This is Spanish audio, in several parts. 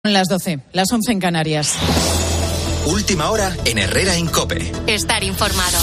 Las 12, las 11 en Canarias. Última hora en Herrera en COPE. Estar informado.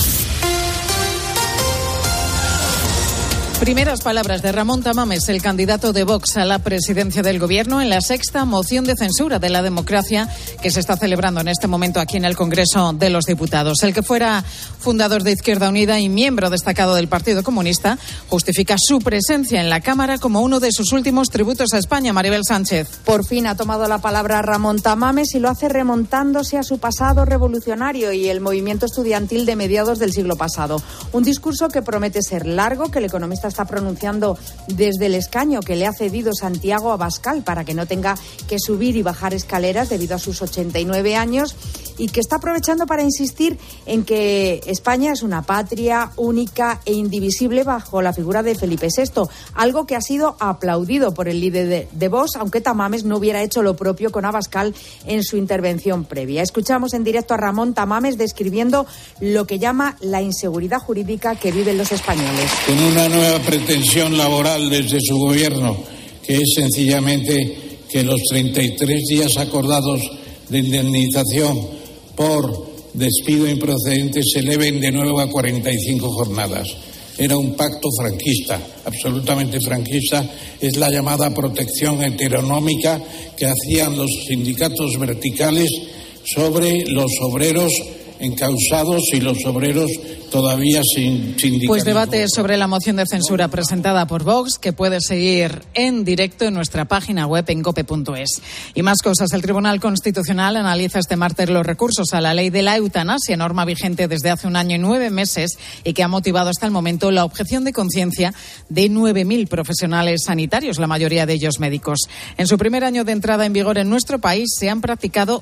Primeras palabras de Ramón Tamames, el candidato de Vox a la presidencia del Gobierno, en la sexta moción de censura de la democracia que se está celebrando en este momento aquí en el Congreso de los Diputados. El que fuera fundador de Izquierda Unida y miembro destacado del Partido Comunista justifica su presencia en la Cámara como uno de sus últimos tributos a España. Maribel Sánchez. Por fin ha tomado la palabra Ramón Tamames y lo hace remontándose a su pasado revolucionario y el movimiento estudiantil de mediados del siglo pasado. Un discurso que promete ser largo, que el economista está pronunciando desde el escaño que le ha cedido Santiago Abascal para que no tenga que subir y bajar escaleras debido a sus 89 años y que está aprovechando para insistir en que España es una patria única e indivisible bajo la figura de Felipe VI, algo que ha sido aplaudido por el líder de Vox, aunque Tamames no hubiera hecho lo propio con Abascal en su intervención previa. Escuchamos en directo a Ramón Tamames describiendo lo que llama la inseguridad jurídica que viven los españoles. Con una nueva pretensión laboral desde su gobierno, que es sencillamente que los 33 días acordados de indemnización por despido improcedente se eleven de nuevo a 45 jornadas. Era un pacto franquista, absolutamente franquista. Es la llamada protección heteronómica que hacían los sindicatos verticales sobre los obreros encausados y los obreros todavía sin sindicalismo. Pues debate sobre la moción de censura presentada por Vox, que puede seguir en directo en nuestra página web en cope.es. Y más cosas. El Tribunal Constitucional analiza este martes los recursos a la ley de la eutanasia, norma vigente desde hace 1 año y 9 meses y que ha motivado hasta el momento la objeción de conciencia de 9.000 profesionales sanitarios, la mayoría de ellos médicos. En su primer año de entrada en vigor en nuestro país se han practicado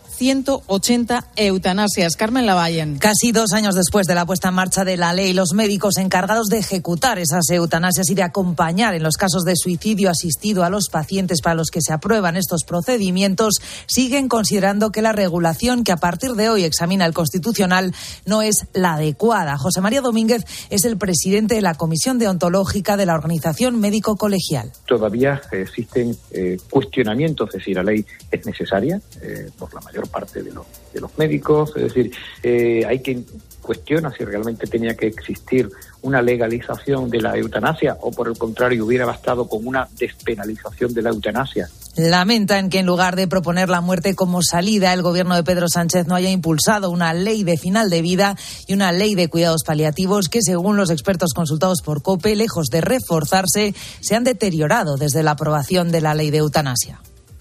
180 eutanasias. Carmen Lavalle. Casi 2 años después de la puesta en marcha de la ley, los médicos encargados de ejecutar esas eutanasias y de acompañar en los casos de suicidio asistido a los pacientes para los que se aprueban estos procedimientos siguen considerando que la regulación que a partir de hoy examina el Constitucional no es la adecuada. José María Domínguez es el presidente de la Comisión Deontológica de la Organización Médico Colegial. Todavía existen cuestionamientos de si la ley es necesaria por la mayor parte de los médicos, es decir, hay quien cuestiona si realmente tenía que existir una legalización de la eutanasia o por el contrario hubiera bastado con una despenalización de la eutanasia. Lamentan que en lugar de proponer la muerte como salida, el gobierno de Pedro Sánchez no haya impulsado una ley de final de vida y una ley de cuidados paliativos que, según los expertos consultados por COPE, lejos de reforzarse, se han deteriorado desde la aprobación de la ley de eutanasia.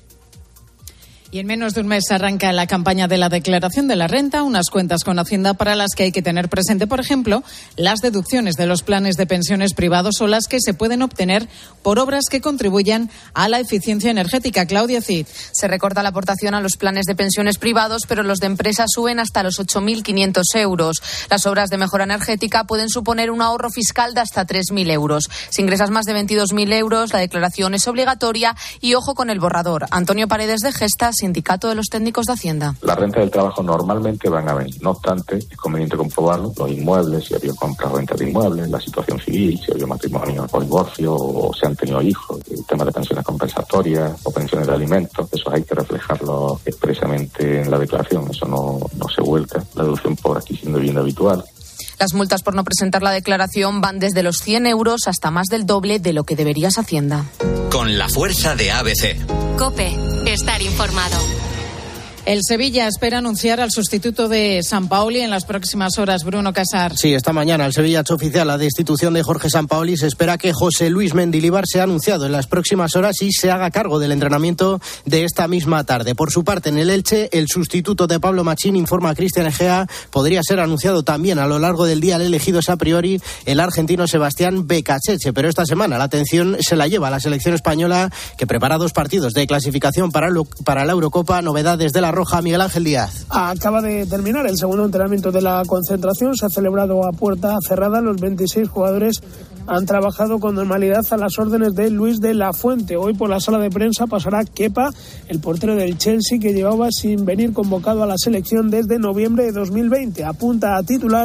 Y en menos de un mes arranca la campaña de la declaración de la renta, unas cuentas con Hacienda para las que hay que tener presente, por ejemplo, las deducciones de los planes de pensiones privados o las que se pueden obtener por obras que contribuyan a la eficiencia energética. Claudia Cid. Se recorta la aportación a los planes de pensiones privados, pero los de empresas suben hasta los 8.500 euros. Las obras de mejora energética pueden suponer un ahorro fiscal de hasta 3.000 euros. Si ingresas más de 22.000 euros, la declaración es obligatoria y ojo con el borrador. Antonio Paredes de Gesta, Sindicato de los Técnicos de Hacienda. Las rentas del trabajo normalmente van a venir. No obstante, es conveniente comprobarlo, los inmuebles, si ha habido compras o ventas de inmuebles, la situación civil, si ha habido matrimonio o divorcio, o se han tenido hijos, el tema de pensiones compensatorias o pensiones de alimentos, eso hay que reflejarlo expresamente en la declaración, eso no se vuelca. La deducción por adquisición de vivienda habitual. Las multas por no presentar la declaración van desde los 100 euros hasta más del doble de lo que deberías Hacienda. Con la fuerza de ABC. COPE. Estar informado. El Sevilla espera anunciar al sustituto de Sampaoli en las próximas horas. Bruno Casar. Sí, esta mañana el Sevilla ha hecho oficial la destitución de Jorge Sampaoli. Se espera que José Luis Mendilibar sea anunciado en las próximas horas y se haga cargo del entrenamiento de esta misma tarde. Por su parte, en el Elche, el sustituto de Pablo Machín, informa a Cristian Egea, podría ser anunciado también a lo largo del día. El elegido es a priori el argentino Sebastián Becachese, pero esta semana la atención se la lleva a la selección española, que prepara 2 partidos de clasificación para la Eurocopa. Novedades de la Roja, Miguel Ángel Díaz. Acaba de terminar el segundo entrenamiento de la concentración. Se ha celebrado a puerta cerrada. Los 26 jugadores han trabajado con normalidad a las órdenes de Luis de la Fuente. Hoy por la sala de prensa pasará Kepa, el portero del Chelsea, que llevaba sin venir convocado a la selección desde noviembre de 2020. Apunta a titular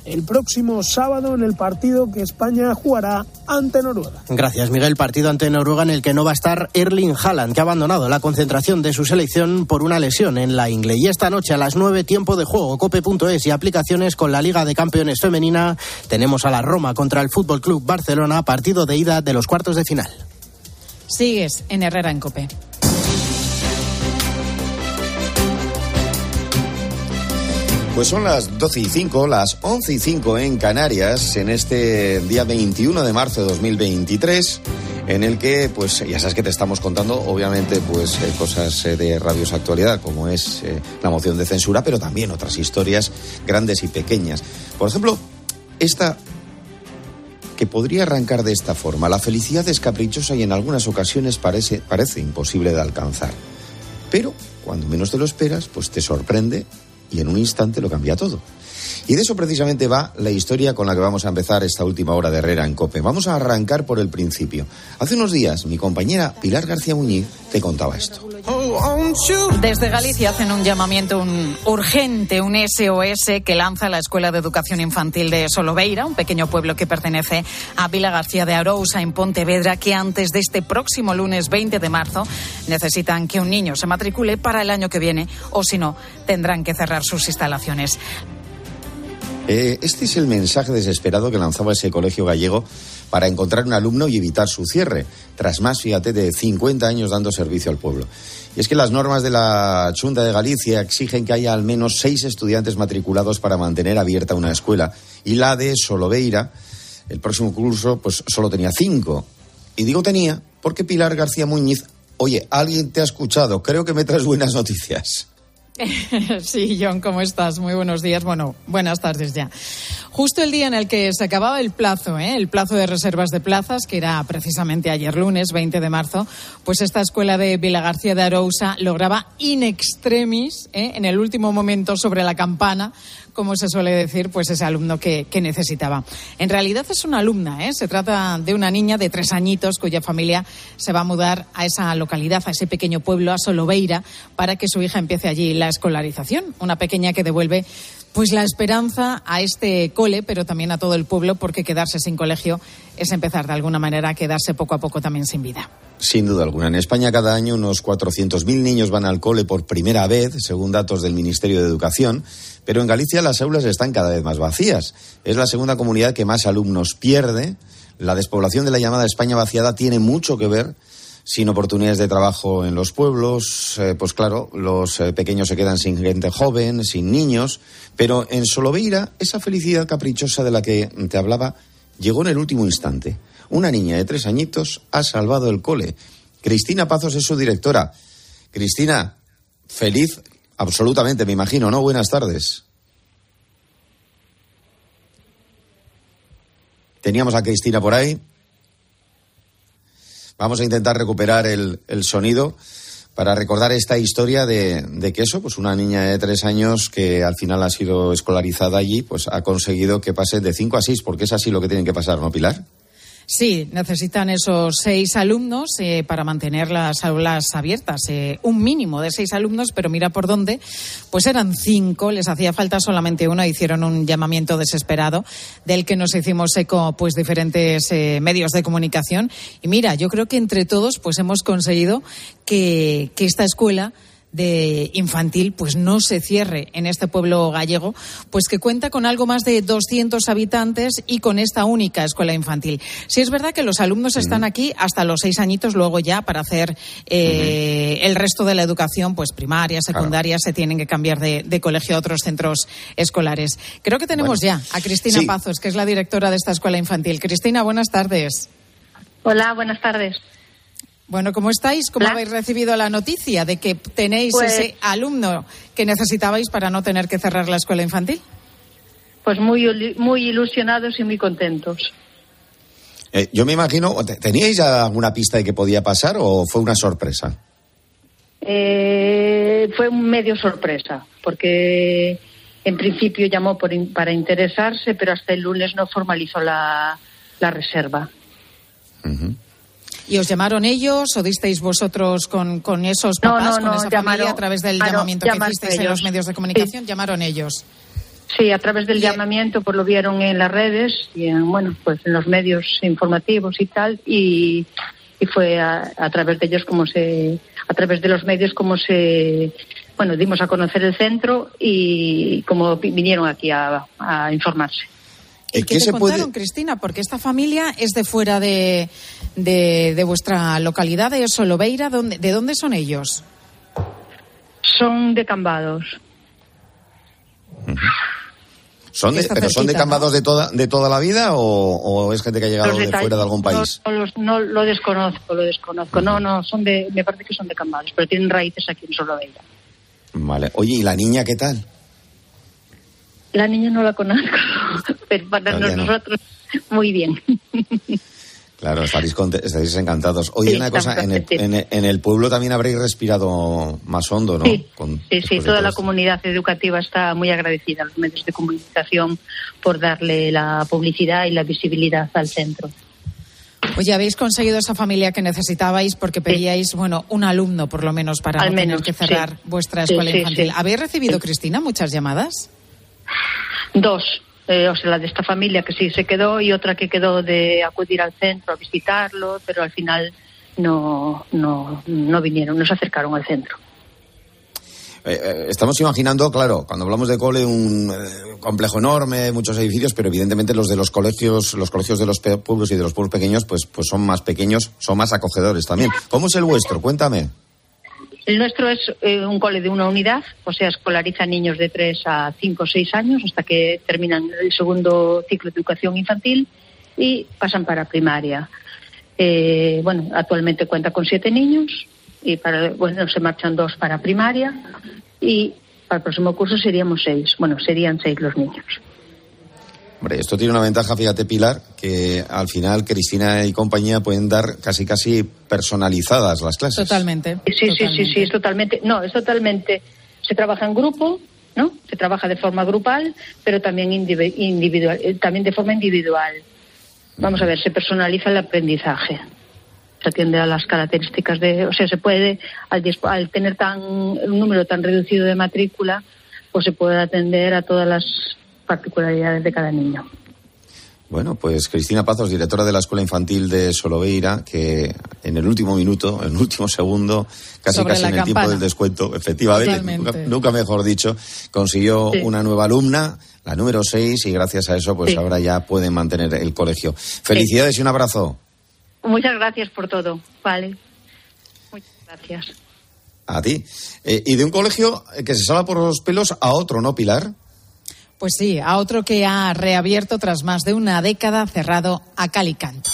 el próximo sábado en el partido que España jugará ante Noruega. Gracias, Miguel. Partido ante Noruega en el que no va a estar Erling Haaland, que ha abandonado la concentración de su selección por una lesión en la ingle. Y esta noche a las 9, tiempo de juego, cope.es y aplicaciones con la Liga de Campeones femenina. Tenemos a la Roma contra el Fútbol Club Barcelona, partido de ida de los cuartos de final. Sigues en Herrera en COPE. Pues son las 12:05, las 11:05 en Canarias, en este día 21 de marzo de 2023, en el que, pues, ya sabes que te estamos contando, obviamente, pues, cosas de rabiosa actualidad, como es la moción de censura, pero también otras historias grandes y pequeñas. Por ejemplo, esta que podría arrancar de esta forma: la felicidad es caprichosa y en algunas ocasiones parece imposible de alcanzar. Pero, cuando menos te lo esperas, pues te sorprende y en un instante lo cambia todo. Y de eso precisamente va la historia con la que vamos a empezar esta última hora de Herrera en COPE. Vamos a arrancar por el principio. Hace unos días mi compañera Pilar García Muñiz te contaba esto. Desde Galicia hacen un llamamiento urgente, un SOS que lanza la Escuela de Educación Infantil de Solobeira, un pequeño pueblo que pertenece a Vila García de Arousa, en Pontevedra, que antes de este próximo lunes 20 de marzo necesitan que un niño se matricule para el año que viene, o si no, tendrán que cerrar sus instalaciones. Este es el mensaje desesperado que lanzaba ese colegio gallego para encontrar un alumno y evitar su cierre, tras más, fíjate, de 50 años dando servicio al pueblo. Y es que las normas de la Xunta de Galicia exigen que haya al menos 6 estudiantes matriculados para mantener abierta una escuela, y la de Solobeira, el próximo curso, pues solo tenía 5. Y digo tenía porque Pilar García Muñiz, oye, alguien te ha escuchado, creo que me traes buenas noticias. Sí, John, ¿cómo estás? Muy buenos días. Bueno, buenas tardes ya. Justo el día en el que se acababa el plazo de reservas de plazas, que era precisamente ayer lunes, 20 de marzo, pues esta escuela de Vilagarcía de Arousa lograba in extremis, en el último momento, sobre la campana, como se suele decir, pues ese alumno que necesitaba. En realidad es una alumna, se trata de una niña de 3 añitos cuya familia se va a mudar a esa localidad, a ese pequeño pueblo, a Solobeira, para que su hija empiece allí la escolarización. Una pequeña que devuelve pues la esperanza a este cole, pero también a todo el pueblo, porque quedarse sin colegio es empezar de alguna manera a quedarse poco a poco también sin vida. Sin duda alguna. En España cada año unos 400.000 niños van al cole por primera vez, según datos del Ministerio de Educación, pero en Galicia las aulas están cada vez más vacías. Es la segunda comunidad que más alumnos pierde. La despoblación de la llamada España vaciada tiene mucho que ver. Sin oportunidades de trabajo en los pueblos, pues claro, los pequeños se quedan sin gente joven, sin niños, pero en Solobeira esa felicidad caprichosa de la que te hablaba llegó en el último instante. Una niña de 3 añitos ha salvado el cole. Cristina Pazos es su directora. Cristina, feliz absolutamente, me imagino, ¿no? Buenas tardes. Teníamos a Cristina por ahí. Vamos a intentar recuperar el sonido para recordar esta historia de que eso, pues una niña de 3 años que al final ha sido escolarizada allí, pues ha conseguido que pase de 5 a 6, porque es así lo que tienen que pasar, ¿no, Pilar? Sí, necesitan esos 6 alumnos para mantener las aulas abiertas. Un mínimo de 6 alumnos, pero mira por dónde. Pues eran 5, les hacía falta solamente 1. Hicieron un llamamiento desesperado del que nos hicimos eco pues diferentes medios de comunicación. Y mira, yo creo que entre todos pues hemos conseguido que esta escuela de infantil pues no se cierre en este pueblo gallego, pues que cuenta con algo más de 200 habitantes y con esta única escuela infantil. Sí es verdad que los alumnos están aquí hasta los 6 añitos, luego ya para hacer el resto de la educación, pues primaria, secundaria, se tienen que cambiar de colegio a otros centros escolares. Creo que tenemos ya a Cristina Pazos, que es la directora de esta escuela infantil. Cristina, buenas tardes. Hola, buenas tardes. Bueno, ¿cómo estáis? ¿Cómo habéis recibido la noticia de que tenéis ese alumno que necesitabais para no tener que cerrar la escuela infantil? Pues muy ilusionados y muy contentos. Yo me imagino, ¿teníais alguna pista de que podía pasar o fue una sorpresa? Fue un medio sorpresa, porque en principio llamó para interesarse, pero hasta el lunes no formalizó la reserva. Uh-huh. ¿Y os llamaron ellos o disteis vosotros con esos papás, con esa familia, a través del llamamiento que hicisteis en los medios de comunicación? Sí. ¿Llamaron ellos? Sí, a través del llamamiento, pues lo vieron en las redes y en los medios informativos y tal, y fue a través de ellos a través de los medios dimos a conocer el centro y como vinieron aquí a informarse. ¿Y qué te contaron, Cristina? Porque esta familia es de fuera de vuestra localidad, de Solobeira. ¿De dónde son ellos? Son de Cambados. ¿Son de Cambados, ¿no? de toda la vida o es gente que ha llegado de fuera de algún país? No, lo desconozco. No, me parece que son de Cambados, pero tienen raíces aquí en Solobeira. Vale. Oye, ¿y la niña qué tal? La niña no la conozco, pero para nosotros muy bien. Claro, estaréis encantados. Oye, una cosa, en el pueblo también habréis respirado más hondo, ¿no? Sí, toda la comunidad educativa está muy agradecida a los medios de comunicación por darle la publicidad y la visibilidad al centro. Oye, habéis conseguido esa familia que necesitabais porque pedíais, un alumno por lo menos para no tener que cerrar vuestra escuela infantil. Sí. ¿Habéis recibido, Cristina, muchas llamadas? 2. La de esta familia que sí se quedó y otra que quedó de acudir al centro a visitarlo, pero al final no vinieron, no se acercaron al centro. Estamos imaginando, claro, cuando hablamos de cole, un complejo enorme, muchos edificios, pero evidentemente los de los colegios de los pueblos y de los pueblos pequeños, pues son más pequeños, son más acogedores también. ¿Cómo es el vuestro? Cuéntame. El nuestro es un cole de una unidad, escolariza niños de 3 a 5 o 6 años hasta que terminan el segundo ciclo de educación infantil y pasan para primaria. Actualmente cuenta con 7 niños y se marchan 2 para primaria y para el próximo curso seríamos 6. Serían 6 los niños. Hombre, esto tiene una ventaja, fíjate, Pilar, que al final Cristina y compañía pueden dar casi personalizadas las clases. Totalmente. Sí, es totalmente. No, es totalmente. Se trabaja en grupo, ¿no? Se trabaja de forma grupal, pero también individual, también de forma individual. Vamos a ver, se personaliza el aprendizaje. Se atiende a las características se puede, al tener un número tan reducido de matrícula, pues se puede atender a todas las particularidades de cada niño. Bueno, pues Cristina Pazos, directora de la Escuela Infantil de Solobeira, que en el último minuto, en el último segundo, casi en el tiempo del descuento, efectivamente, nunca mejor dicho, consiguió una nueva alumna, la número 6, y gracias a eso, pues ahora ya pueden mantener el colegio. Felicidades y un abrazo. Muchas gracias por todo. Vale. Muchas gracias. A ti. Y de un colegio que se salva por los pelos a otro, ¿no, Pilar? Pues sí, a otro que ha reabierto tras más de una década cerrado a cal y canto.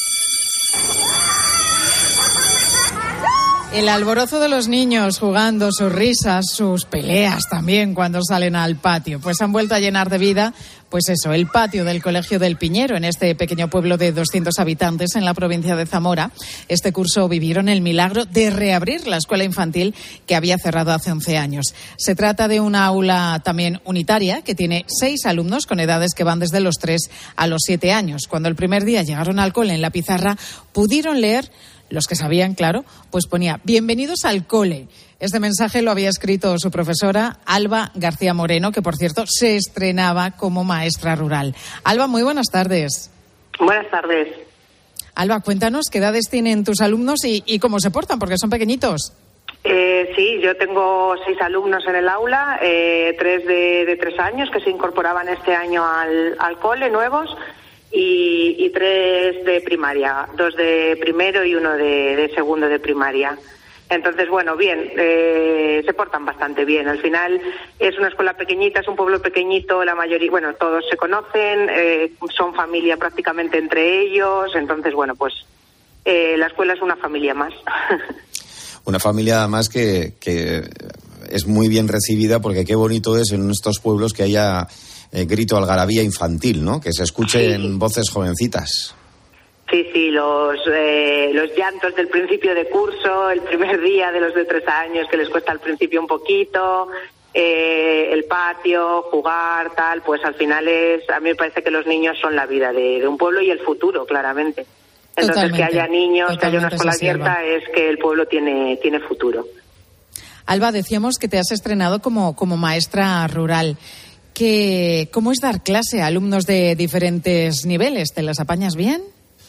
El alborozo de los niños jugando, sus risas, sus peleas también cuando salen al patio, pues han vuelto a llenar de vida, el patio del Colegio del Piñero, en este pequeño pueblo de 200 habitantes en la provincia de Zamora. Este curso vivieron el milagro de reabrir la escuela infantil que había cerrado hace 11 años. Se trata de una aula también unitaria que tiene 6 alumnos con edades que van desde los 3 a los 7 años. Cuando el primer día llegaron al cole, en la pizarra pudieron leer, los que sabían, claro, pues ponía «Bienvenidos al cole». Este mensaje lo había escrito su profesora Alba García Moreno, que por cierto se estrenaba como maestra rural. Alba, muy buenas tardes. Buenas tardes. Alba, cuéntanos qué edades tienen tus alumnos y cómo se portan, porque son pequeñitos. Sí, yo tengo 6 alumnos en el aula, 3 de 3 años que se incorporaban este año al cole, nuevos, y 3 de primaria, 2 de primero y 1 de segundo de primaria. Entonces, bien, se portan bastante bien. Al final es una escuela pequeñita, es un pueblo pequeñito, la mayoría, todos se conocen, son familia prácticamente entre ellos. Entonces, la escuela es una familia más. Una familia más que es muy bien recibida, porque qué bonito es en estos pueblos que haya grito, algarabía infantil, ¿no? Que se escuchen voces jovencitas. Sí, los llantos del principio de curso, el primer día de los de 3 años que les cuesta al principio un poquito, el patio, jugar, tal, pues al final a mí me parece que los niños son la vida de un pueblo y el futuro, claramente. Entonces, totalmente, que haya niños, que haya una escuela abierta, es que el pueblo tiene futuro. Alba, decíamos que te has estrenado como maestra rural. ¿cómo es dar clase a alumnos de diferentes niveles? ¿Te las apañas bien?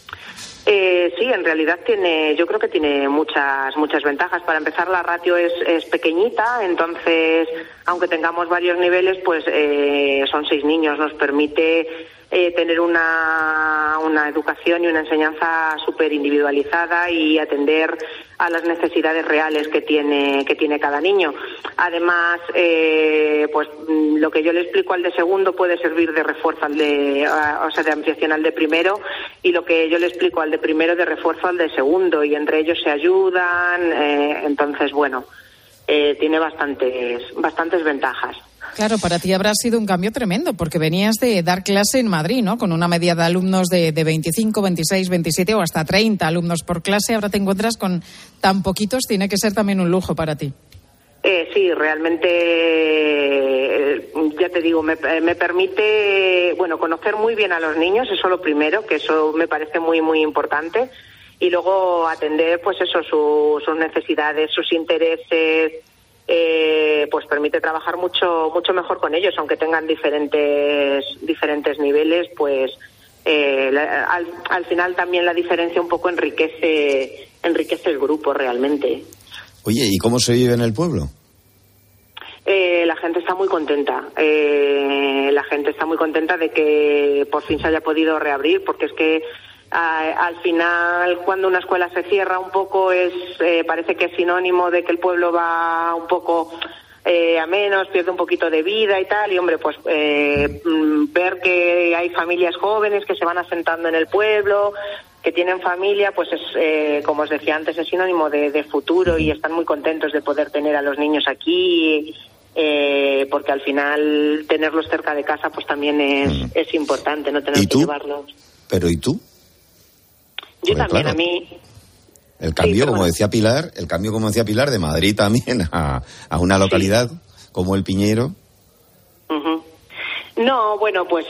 Sí, en realidad yo creo que tiene muchas ventajas. Para empezar, la ratio es pequeñita, entonces, aunque tengamos varios niveles, pues son 6 niños, nos permite tener una educación y una enseñanza súper individualizada y atender a las necesidades reales que tiene cada niño. Además, pues lo que yo le explico al de segundo puede servir de refuerzo de ampliación al de primero, y lo que yo le explico al de primero de refuerzo al de segundo, y entre ellos se ayudan. Entonces, bueno, tiene bastantes ventajas. Claro, para ti habrá sido un cambio tremendo, porque venías de dar clase en Madrid, ¿no? Con una media de alumnos de 25, 26, 27 o hasta 30 alumnos por clase. Ahora te encuentras con tan poquitos, tiene que ser también un lujo para ti. Sí, realmente, ya te digo, me permite, conocer muy bien a los niños, eso lo primero, que eso me parece muy, muy importante. Y luego atender, pues eso, sus necesidades, sus intereses. Pues permite trabajar mucho mejor con ellos, aunque tengan diferentes niveles, pues al final también la diferencia un poco enriquece el grupo realmente. Oye, ¿y cómo se vive en el pueblo? La gente está muy contenta. La gente está muy contenta de que por fin se haya podido reabrir, porque es que al final, cuando una escuela se cierra un poco, parece que es sinónimo de que el pueblo va un poco a menos, pierde un poquito de vida y tal. Y hombre, pues ver que hay familias jóvenes que se van asentando en el pueblo, que tienen familia, pues es, como os decía antes, es sinónimo de futuro, y están muy contentos de poder tener a los niños aquí, porque al final tenerlos cerca de casa pues también es importante, no tener que llevarlos. ¿Pero y tú? Yo también, claro, a mí. El cambio, como decía Pilar, de Madrid también a una localidad como El Piñero. Uh-huh. No, bueno, pues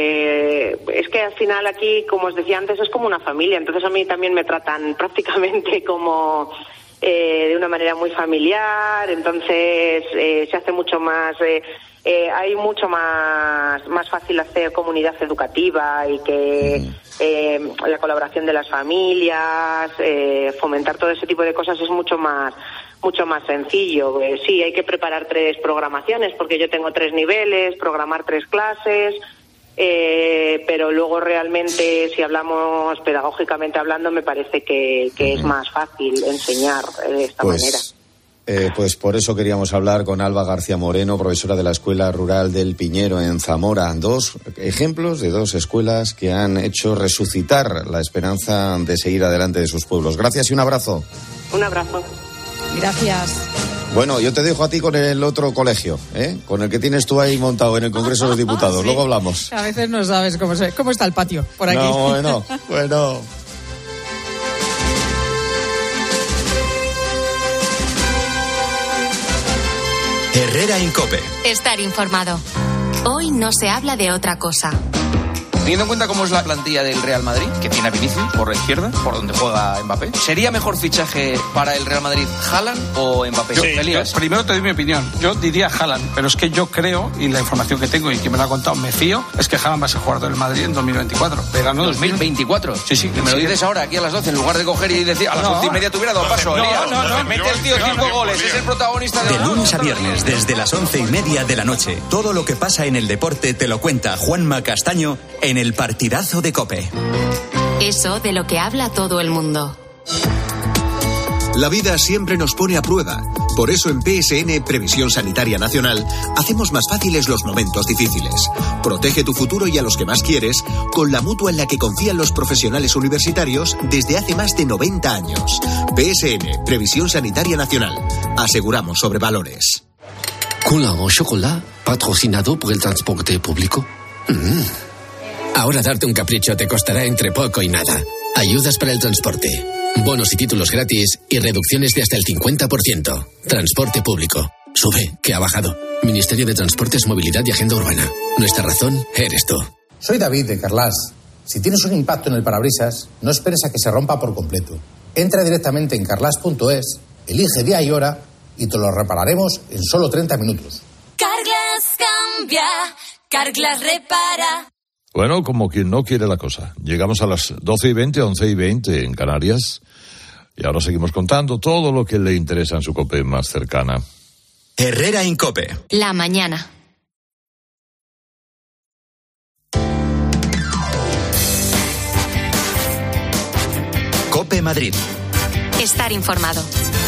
es que al final aquí, como os decía antes, es como una familia. Entonces a mí también me tratan prácticamente como de una manera muy familiar. Entonces se hace mucho más. Hay mucho más fácil hacer comunidad educativa, y que la colaboración de las familias, fomentar todo ese tipo de cosas es mucho más sencillo. Sí, hay que preparar 3 programaciones, porque yo tengo 3 niveles, programar 3 clases, pero luego realmente, si hablamos pedagógicamente hablando, me parece que es más fácil enseñar de esta manera. Pues por eso queríamos hablar con Alba García Moreno, profesora de la Escuela Rural del Piñero en Zamora. 2 ejemplos de 2 escuelas que han hecho resucitar la esperanza de seguir adelante de sus pueblos. Gracias y un abrazo. Un abrazo. Gracias. Bueno, yo te dejo a ti con el otro colegio, con el que tienes tú ahí montado en el Congreso de los Diputados. Sí. Luego hablamos. A veces no sabes cómo está el patio por aquí. No, bueno. Herrera en COPE. Estar informado. Hoy no se habla de otra cosa. Teniendo en cuenta cómo es la plantilla del Real Madrid, que tiene a Vinicius por la izquierda, por donde juega Mbappé, ¿sería mejor fichaje para el Real Madrid Haaland o Mbappé? Yo primero te doy mi opinión. Yo diría Haaland, pero es que yo creo, y la información que tengo y que me lo ha contado, me fío, es que Haaland va a ser jugador del Madrid en 2024. Verano 2024. Sí. Me lo dices ahora, aquí a las 12, en lugar de coger y decir a las 11:30 te hubiera dado paso. No. Mete el tío 5 goles, es el protagonista de lunes a viernes, desde las 11:30 de la noche. Todo lo que pasa en el deporte te lo cuenta Juanma Castaño en El Partidazo de COPE. Eso de lo que habla todo el mundo. La vida siempre nos pone a prueba. Por eso en PSN, Previsión Sanitaria Nacional, hacemos más fáciles los momentos difíciles. Protege tu futuro y a los que más quieres con la mutua en la que confían los profesionales universitarios desde hace más de 90 años. PSN, Previsión Sanitaria Nacional. Aseguramos sobre valores. Cola o chocolate, patrocinado por el transporte público. Ahora darte un capricho te costará entre poco y nada. Ayudas para el transporte, bonos y títulos gratis y reducciones de hasta el 50%. Transporte público. Sube, que ha bajado. Ministerio de Transportes, Movilidad y Agenda Urbana. Nuestra razón eres tú. Soy David de Carlas. Si tienes un impacto en el parabrisas, no esperes a que se rompa por completo. Entra directamente en carlas.es, elige día y hora y te lo repararemos en solo 30 minutos. Carglass cambia, Carglass repara. Bueno, como quien no quiere la cosa. Llegamos a las 12:20, 11:20 en Canarias. Y ahora seguimos contando todo lo que le interesa en su COPE más cercana. Herrera en COPE. La mañana. COPE Madrid. Estar informado.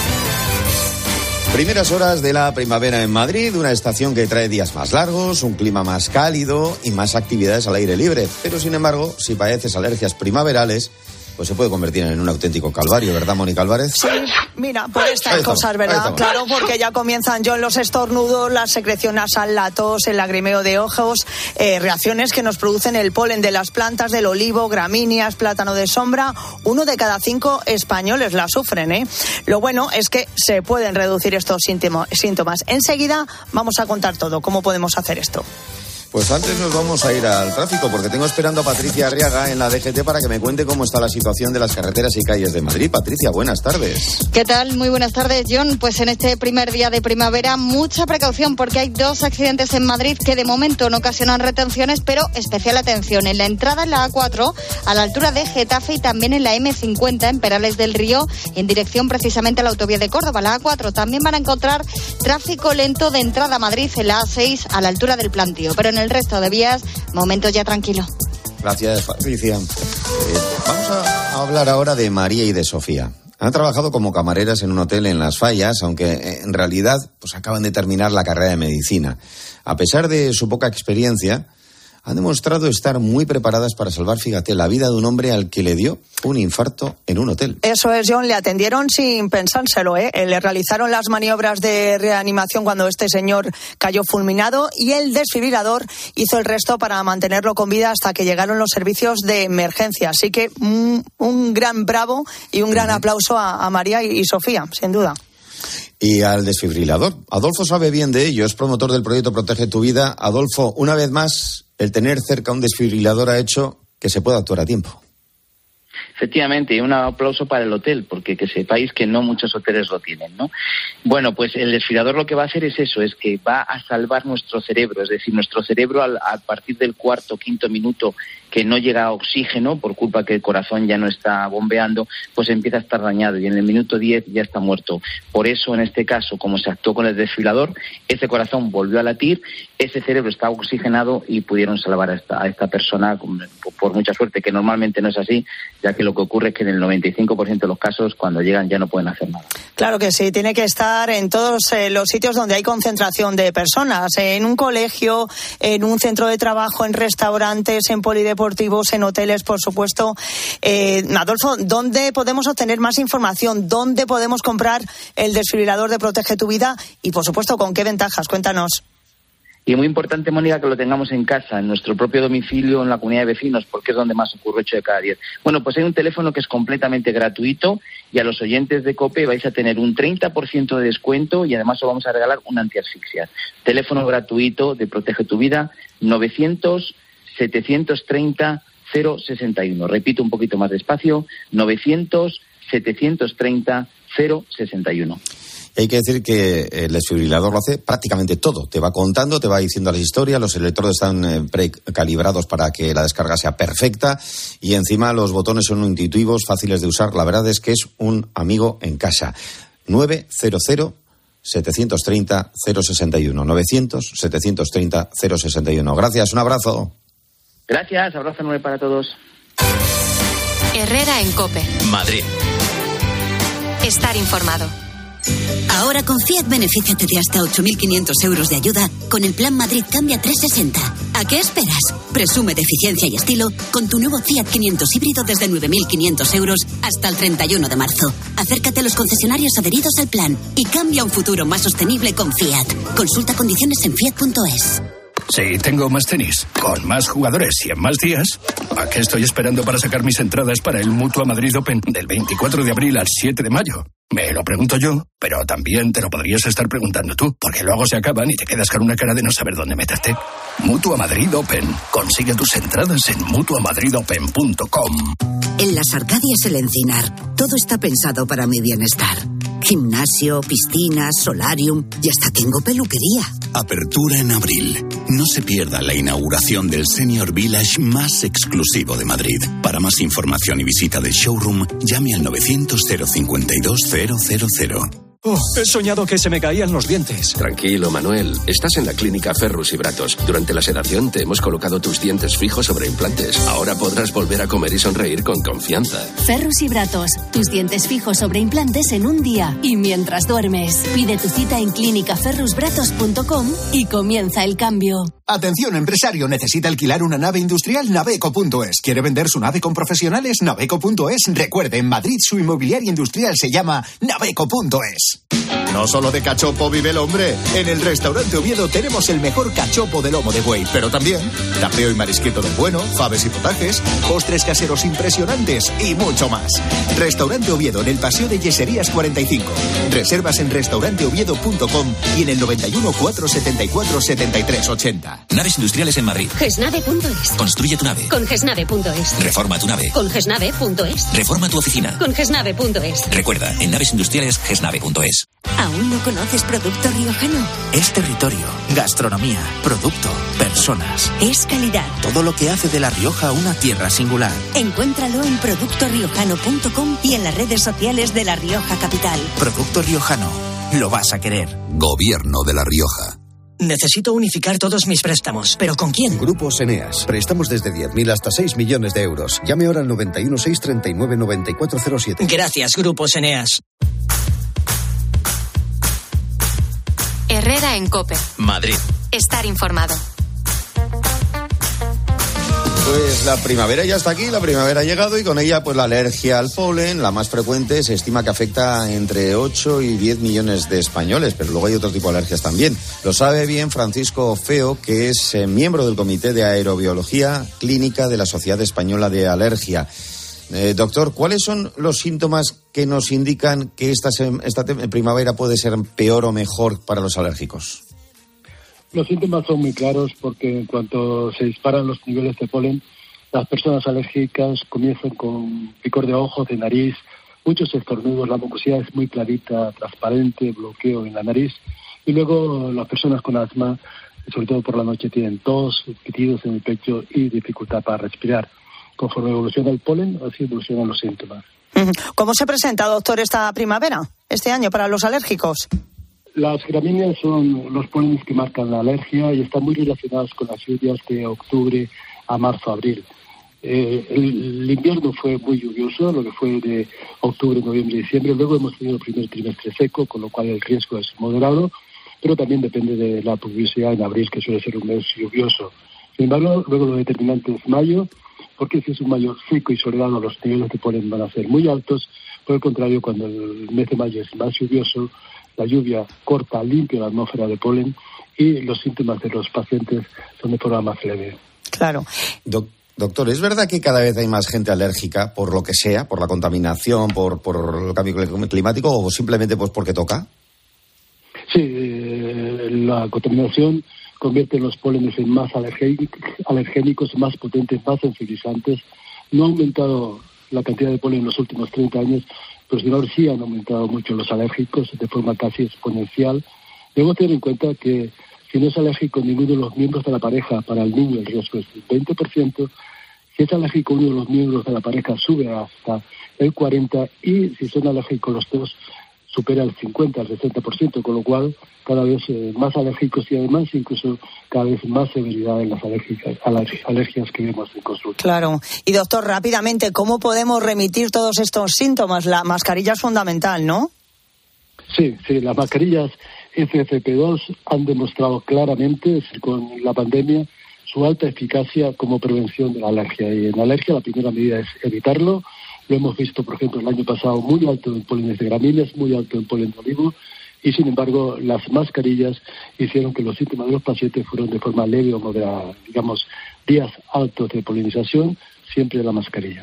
Primeras horas de la primavera en Madrid, una estación que trae días más largos, un clima más cálido y más actividades al aire libre. Pero, sin embargo, si padeces alergias primaverales, pues se puede convertir en un auténtico calvario, ¿verdad, Mónica Álvarez? Sí, mira, por estas cosas, ¿verdad? Claro, porque ya comienzan los estornudos, la secreción nasal, la tos, el lagrimeo de ojos, reacciones que nos producen el polen de las plantas del olivo, gramíneas, plátano de sombra. 1 de cada 5 españoles la sufren, ¿eh? Lo bueno es que se pueden reducir estos síntomas. Enseguida vamos a contar todo, cómo podemos hacer esto. Pues antes nos vamos a ir al tráfico, porque tengo esperando a Patricia Arriaga en la DGT para que me cuente cómo está la situación de las carreteras y calles de Madrid. Patricia, buenas tardes. ¿Qué tal? Muy buenas tardes, John. Pues en este primer día de primavera, mucha precaución, porque hay 2 accidentes en Madrid que de momento no ocasionan retenciones, pero especial atención. En la entrada en la A4, a la altura de Getafe, y también en la M50, en Perales del Río, en dirección precisamente a la autovía de Córdoba, la A4. También van a encontrar tráfico lento de entrada a Madrid en la A6, a la altura del Plantío. Pero en el resto de vías, momento ya tranquilo. Gracias, Patricia. Vamos a hablar ahora de María y de Sofía. Han trabajado como camareras en un hotel en Las Fallas, aunque en realidad pues acaban de terminar la carrera de medicina. A pesar de su poca experiencia, han demostrado estar muy preparadas para salvar, fíjate, la vida de un hombre al que le dio un infarto en un hotel. Eso es, John, le atendieron sin pensárselo, ¿eh? Le realizaron las maniobras de reanimación cuando este señor cayó fulminado y el desfibrilador hizo el resto para mantenerlo con vida hasta que llegaron los servicios de emergencia. Así que un gran bravo y un gran aplauso a María y Sofía, sin duda. Y al desfibrilador. Adolfo sabe bien de ello, es promotor del proyecto Protege tu Vida. Adolfo, una vez más, el tener cerca un desfibrilador ha hecho que se pueda actuar a tiempo. Efectivamente, y un aplauso para el hotel, porque que sepáis que no muchos hoteles lo tienen, ¿no? Bueno, pues el desfibrilador lo que va a hacer es eso, es que va a salvar nuestro cerebro, es decir, nuestro cerebro a partir del 4º, 5º minuto que no llega oxígeno por culpa que el corazón ya no está bombeando, pues empieza a estar dañado y en el minuto 10 ya está muerto. Por eso, en este caso, como se actuó con el desfibrilador, ese corazón volvió a latir, ese cerebro estaba oxigenado y pudieron salvar a esta persona por mucha suerte, que normalmente no es así, ya que lo que ocurre es que en el 95% de los casos, cuando llegan, ya no pueden hacer nada. Claro que sí, tiene que estar en todos los sitios donde hay concentración de personas, en un colegio, en un centro de trabajo, en restaurantes, en polideportivos, en hoteles, por supuesto. Adolfo, ¿dónde podemos obtener más información? ¿Dónde podemos comprar el desfibrilador de Protege tu Vida? Y, por supuesto, ¿con qué ventajas? Cuéntanos. Y muy importante, Mónica, que lo tengamos en casa, en nuestro propio domicilio, en la comunidad de vecinos, porque es donde más ocurre 8 de cada 10. Bueno, pues hay un teléfono que es completamente gratuito y a los oyentes de COPE vais a tener un 30% de descuento y además os vamos a regalar un antiasfixia. Teléfono gratuito de Protege tu Vida, 900-730-061. Repito un poquito más despacio, 900-730-061. Hay que decir que el desfibrilador lo hace prácticamente todo. Te va contando, te va diciendo las historias, los electrodos están precalibrados para que la descarga sea perfecta y encima los botones son intuitivos, fáciles de usar. La verdad es que es un amigo en casa. 900-730-061. 900-730-061. Gracias, un abrazo. Gracias, abrazo enorme para todos. Herrera en COPE. Madrid. Estar informado. Ahora con Fiat benefíciate de hasta 8.500 euros de ayuda con el Plan Madrid Cambia 360. ¿A qué esperas? Presume de eficiencia y estilo con tu nuevo Fiat 500 híbrido desde 9.500 euros hasta el 31 de marzo. Acércate a los concesionarios adheridos al plan y cambia un futuro más sostenible con Fiat. Consulta condiciones en fiat.es. Sí, tengo más tenis, con más jugadores y en más días. ¿A qué estoy esperando para sacar mis entradas para el Mutua Madrid Open del 24 de abril al 7 de mayo? Me lo pregunto yo, pero también te lo podrías estar preguntando tú, porque luego se acaban y te quedas con una cara de no saber dónde meterte. Mutua Madrid Open. Consigue tus entradas en mutuamadridopen.com. En Las Arcadias El Encinar, todo está pensado para mi bienestar. Gimnasio, piscinas, solarium y hasta tengo peluquería. Apertura en abril. No se pierda la inauguración del Senior Village más exclusivo de Madrid. Para más información y visita del showroom, llame al 900-052-000. He soñado que se me caían los dientes. Tranquilo, Manuel. Estás en la clínica Ferrus y Bratos. Durante la sedación te hemos colocado tus dientes fijos sobre implantes. Ahora podrás volver a comer y sonreír con confianza. Ferrus y Bratos. Tus dientes fijos sobre implantes en un día y mientras duermes. Pide tu cita en clínicaferrusbratos.com y comienza el cambio. Atención, empresario, necesita alquilar una nave industrial, Naveco.es. ¿Quiere vender su nave con profesionales? Naveco.es. Recuerde, en Madrid su inmobiliaria industrial se llama Naveco.es. No solo de cachopo vive el hombre. En el restaurante Oviedo tenemos el mejor cachopo de lomo de buey, pero también tapeo y marisquito del bueno, faves y potajes, postres caseros impresionantes y mucho más. Restaurante Oviedo en el Paseo de Yeserías 45. Reservas en restauranteoviedo.com y en el 91 474 73 80. Naves industriales en Madrid. Gesnave.es. Construye tu nave. Con Gesnave.es. Reforma tu nave. Con Gesnave.es. Reforma tu oficina. Con Gesnave.es. Recuerda, en naves industriales, gesnave.es. ¿Aún no conoces Producto Riojano? Es territorio, gastronomía, producto, personas. Es calidad. Todo lo que hace de La Rioja una tierra singular. Encuéntralo en productoriojano.com y en las redes sociales de La Rioja Capital. Producto Riojano. Lo vas a querer. Gobierno de La Rioja. Necesito unificar todos mis préstamos, ¿pero con quién? Grupos Eneas. Préstamos desde 10.000 hasta 6 millones de euros. Llame ahora al 91 639 9407. Gracias, Grupos Eneas. Herrera en COPE. Madrid. Estar informado. Pues la primavera ya está aquí, la primavera ha llegado y con ella pues la alergia al polen, la más frecuente, se estima que afecta entre 8 y 10 millones de españoles, pero luego hay otro tipo de alergias también. Lo sabe bien Francisco Feo, que es miembro del Comité de Aerobiología Clínica de la Sociedad Española de Alergia. Doctor, ¿cuáles son los síntomas que nos indican que esta primavera puede ser peor o mejor para los alérgicos? Los síntomas son muy claros porque en cuanto se disparan los niveles de polen, las personas alérgicas comienzan con picor de ojos, de nariz, muchos estornudos, la mucosidad es muy clarita, transparente, bloqueo en la nariz, y luego las personas con asma, sobre todo por la noche, tienen tos, pitidos en el pecho y dificultad para respirar. Conforme evoluciona el polen, así evolucionan los síntomas. ¿Cómo se presenta, doctor, esta primavera, este año, para los alérgicos? Las gramíneas son los pólenes que marcan la alergia y están muy relacionadas con las lluvias de octubre a marzo, abril. El invierno fue muy lluvioso, lo que fue de octubre, noviembre y diciembre. Luego hemos tenido el primer trimestre seco, con lo cual el riesgo es moderado, pero también depende de la pluviosidad en abril, que suele ser un mes lluvioso. Sin embargo, luego lo determinante es mayo, porque si es un mayo seco y soleado, los niveles de polen van a ser muy altos. Por el contrario, cuando el mes de mayo es más lluvioso, la lluvia corta, limpia la atmósfera de polen y los síntomas de los pacientes son de forma más leve. Claro. Doctor, ¿es verdad que cada vez hay más gente alérgica por lo que sea, por la contaminación, por el cambio climático o simplemente pues porque toca? Sí, la contaminación convierte los pólenes en más alergénicos, más potentes, más sensibilizantes. No ha aumentado la cantidad de polen en los últimos 30 años, pero sin embargo sí han aumentado mucho los alérgicos de forma casi exponencial. Debemos tener en cuenta que si no es alérgico ninguno de los miembros de la pareja, para el niño el riesgo es del 20%. Si es alérgico uno de los miembros de la pareja, sube hasta el 40%, y si son alérgicos los dos, supera el 50 al 60%, con lo cual cada vez más alérgicos y además incluso cada vez más severidad en las alergias que vemos en consulta. Claro. Y doctor, rápidamente, ¿cómo podemos remitir todos estos síntomas? La mascarilla es fundamental, ¿no? Sí, las mascarillas FFP2 han demostrado claramente con la pandemia su alta eficacia como prevención de la alergia. Y en la alergia la primera medida es evitarlo. Lo hemos visto, por ejemplo, el año pasado muy alto en polen de gramíneas, muy alto en polen de olivo, y sin embargo las mascarillas hicieron que los síntomas de los pacientes fueron de forma leve o moderada. Digamos, días altos de polinización, siempre la mascarilla.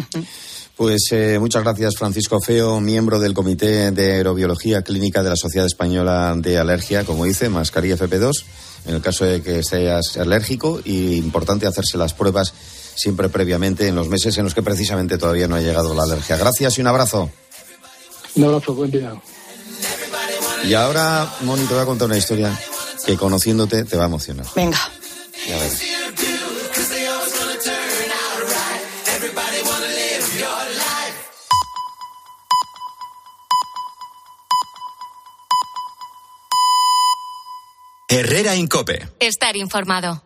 Pues muchas gracias, Francisco Feo, miembro del Comité de Aerobiología Clínica de la Sociedad Española de Alergia. Como dice, mascarilla FP2 en el caso de que seas alérgico, y importante hacerse las pruebas siempre previamente en los meses en los que precisamente todavía no ha llegado la alergia. Gracias y un abrazo. Un abrazo, buen día. Y ahora, Moni, te voy a contar una historia que conociéndote te va a emocionar. Venga. Ya verás. Herrera en COPE. Estar informado.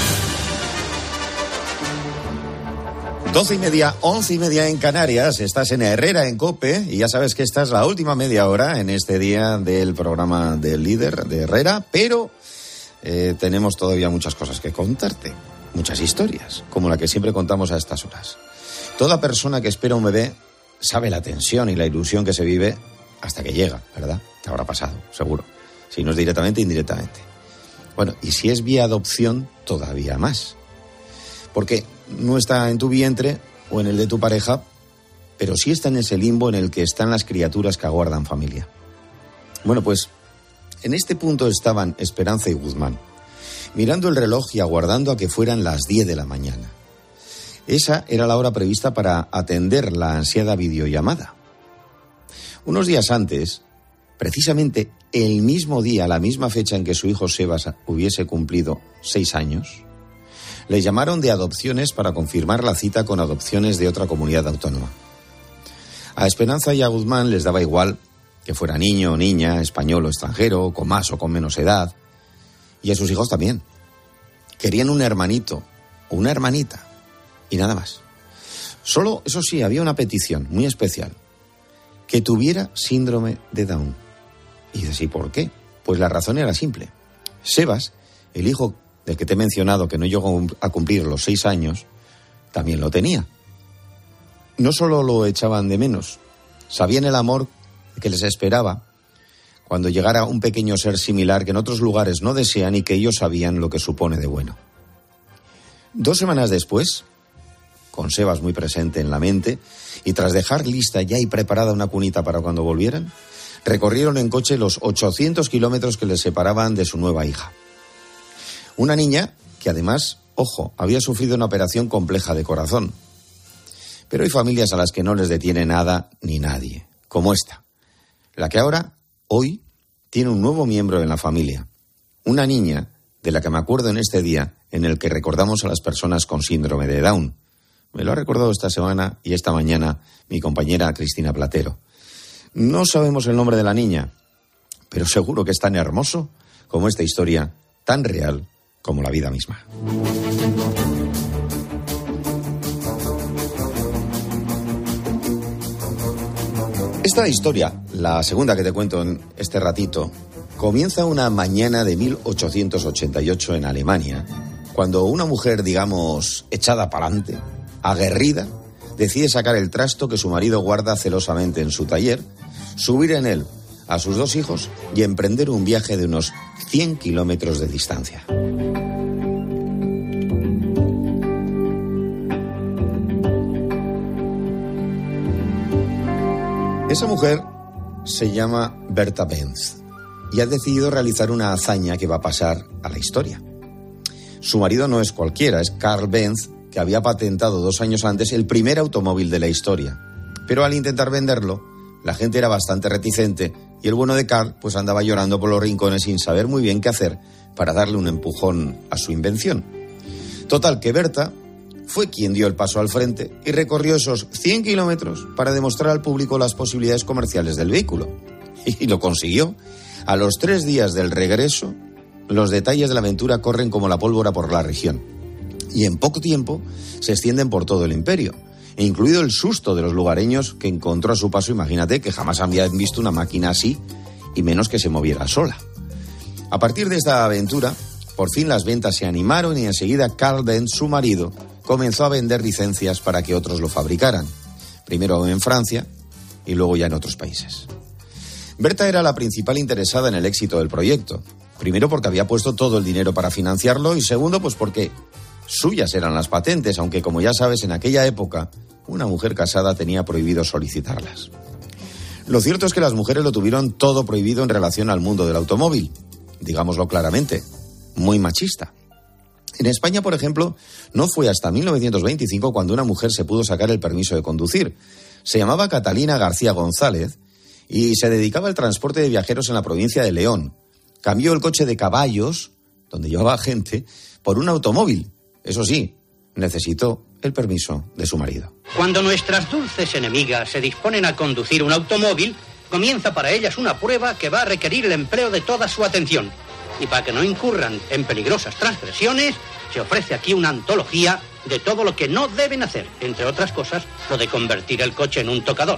12:30, 11:30 en Canarias. Estás en Herrera en COPE y ya sabes que esta es la última media hora en este día del programa del líder de Herrera, pero tenemos todavía muchas cosas que contarte, muchas historias, como la que siempre contamos a estas horas. Toda persona que espera un bebé sabe la tensión y la ilusión que se vive hasta que llega, ¿verdad? Te habrá pasado, seguro. Si no es directamente, indirectamente. Bueno, y si es vía adopción, todavía más. Porque no está en tu vientre o en el de tu pareja, pero sí está en ese limbo en el que están las criaturas que aguardan familia. Bueno, pues en este punto estaban Esperanza y Guzmán, mirando el reloj y aguardando a que fueran las 10 de la mañana. Esa era la hora prevista para atender la ansiada videollamada. Unos días antes, precisamente el mismo día, la misma fecha en que su hijo Sebas hubiese cumplido 6 años, le llamaron de Adopciones para confirmar la cita con Adopciones de otra comunidad autónoma. A Esperanza y a Guzmán les daba igual que fuera niño o niña, español o extranjero, con más o con menos edad, y a sus hijos también. Querían un hermanito o una hermanita, y nada más. Solo, eso sí, había una petición muy especial: que tuviera síndrome de Down. Y dices, ¿y por qué? Pues la razón era simple. Sebas, el hijo del que te he mencionado, que no llegó a cumplir los 6 años, también lo tenía. No solo lo echaban de menos, sabían el amor que les esperaba cuando llegara un pequeño ser similar que en otros lugares no desean y que ellos sabían lo que supone de bueno. 2 semanas después, con Sebas muy presente en la mente, y tras dejar lista ya y preparada una cunita para cuando volvieran, recorrieron en coche los 800 kilómetros que les separaban de su nueva hija. Una niña que además, ojo, había sufrido una operación compleja de corazón. Pero hay familias a las que no les detiene nada ni nadie, como esta, la que ahora, hoy, tiene un nuevo miembro en la familia. Una niña de la que me acuerdo en este día en el que recordamos a las personas con síndrome de Down. Me lo ha recordado esta semana y esta mañana mi compañera Cristina Platero. No sabemos el nombre de la niña, pero seguro que es tan hermoso como esta historia, tan real como la vida misma. Esta historia, la segunda que te cuento en este ratito, comienza una mañana de 1888 en Alemania, cuando una mujer, digamos, echada para adelante, aguerrida, decide sacar el trasto que su marido guarda celosamente en su taller, subir en él a sus 2 hijos y emprender un viaje de unos 100 kilómetros de distancia. Esa mujer se llama Berta Benz y ha decidido realizar una hazaña que va a pasar a la historia. Su marido no es cualquiera, es Karl Benz, que había patentado 2 años antes el primer automóvil de la historia. Pero al intentar venderlo, la gente era bastante reticente y el bueno de Karl pues andaba llorando por los rincones sin saber muy bien qué hacer para darle un empujón a su invención. Total, que Berta fue quien dio el paso al frente y recorrió esos 100 kilómetros para demostrar al público las posibilidades comerciales del vehículo. Y lo consiguió. A los 3 días del regreso, los detalles de la aventura corren como la pólvora por la región. Y en poco tiempo se extienden por todo el imperio, e incluido el susto de los lugareños que encontró a su paso. Imagínate que jamás habían visto una máquina así, y menos que se moviera sola. A partir de esta aventura, por fin las ventas se animaron y enseguida Karl Benz, su marido, comenzó a vender licencias para que otros lo fabricaran. Primero en Francia y luego ya en otros países. Berta era la principal interesada en el éxito del proyecto. Primero porque había puesto todo el dinero para financiarlo y segundo pues porque suyas eran las patentes, aunque como ya sabes en aquella época una mujer casada tenía prohibido solicitarlas. Lo cierto es que las mujeres lo tuvieron todo prohibido en relación al mundo del automóvil. Digámoslo claramente, muy machista. En España, por ejemplo, no fue hasta 1925 cuando una mujer se pudo sacar el permiso de conducir. Se llamaba Catalina García González y se dedicaba al transporte de viajeros en la provincia de León. cambió el coche de caballos, donde llevaba gente, por un automóvil. Eso sí, necesitó el permiso de su marido. Cuando nuestras dulces enemigas se disponen a conducir un automóvil, comienza para ellas una prueba que va a requerir el empleo de toda su atención. Y para que no incurran en peligrosas transgresiones, se ofrece aquí una antología de todo lo que no deben hacer, entre otras cosas, lo de convertir el coche en un tocador.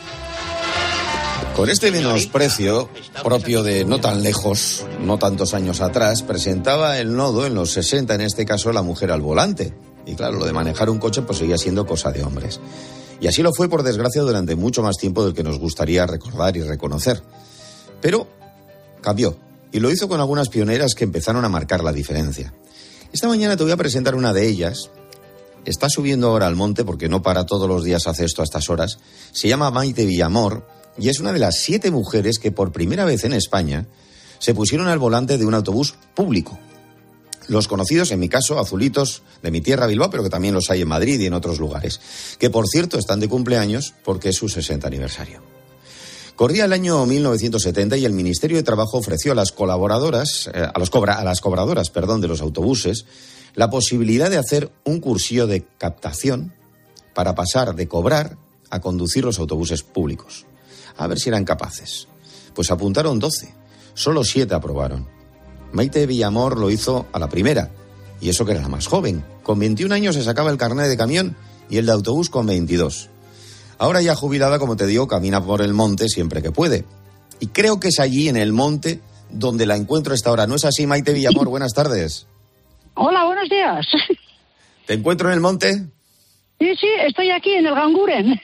Con este menosprecio, propio de no tan lejos, no tantos años atrás, presentaba el nodo en los 60, en este caso la mujer al volante. Y claro, lo de manejar un coche pues seguía siendo cosa de hombres. Y así lo fue, por desgracia, durante mucho más tiempo del que nos gustaría recordar y reconocer. Pero cambió, y lo hizo con algunas pioneras que empezaron a marcar la diferencia. Esta mañana te voy a presentar una de ellas. Está subiendo ahora al monte, porque no para todos los días hace esto a estas horas. Se llama Maite Villamor, y es una de las 7 mujeres que por primera vez en España se pusieron al volante de un autobús público. Los conocidos, en mi caso, azulitos de mi tierra, Bilbao, pero que también los hay en Madrid y en otros lugares, que por cierto están de cumpleaños porque es su 60 aniversario. Corría el año 1970 y el Ministerio de Trabajo ofreció a las colaboradoras, a las cobradoras de los autobuses, la posibilidad de hacer un cursillo de captación para pasar de cobrar a conducir los autobuses públicos. A ver si eran capaces. Pues apuntaron 12, solo 7 aprobaron. Maite Villamor lo hizo a la primera, y eso que era la más joven. Con 21 años se sacaba el carnet de camión y el de autobús con 22. Ahora ya jubilada, como te digo, camina por el monte siempre que puede. Y creo que es allí, en el monte, donde la encuentro a esta hora. ¿No es así, Maite Villamor? Buenas tardes. Hola, buenos días. ¿Te encuentro en el monte? Sí, estoy aquí en el Ganguren.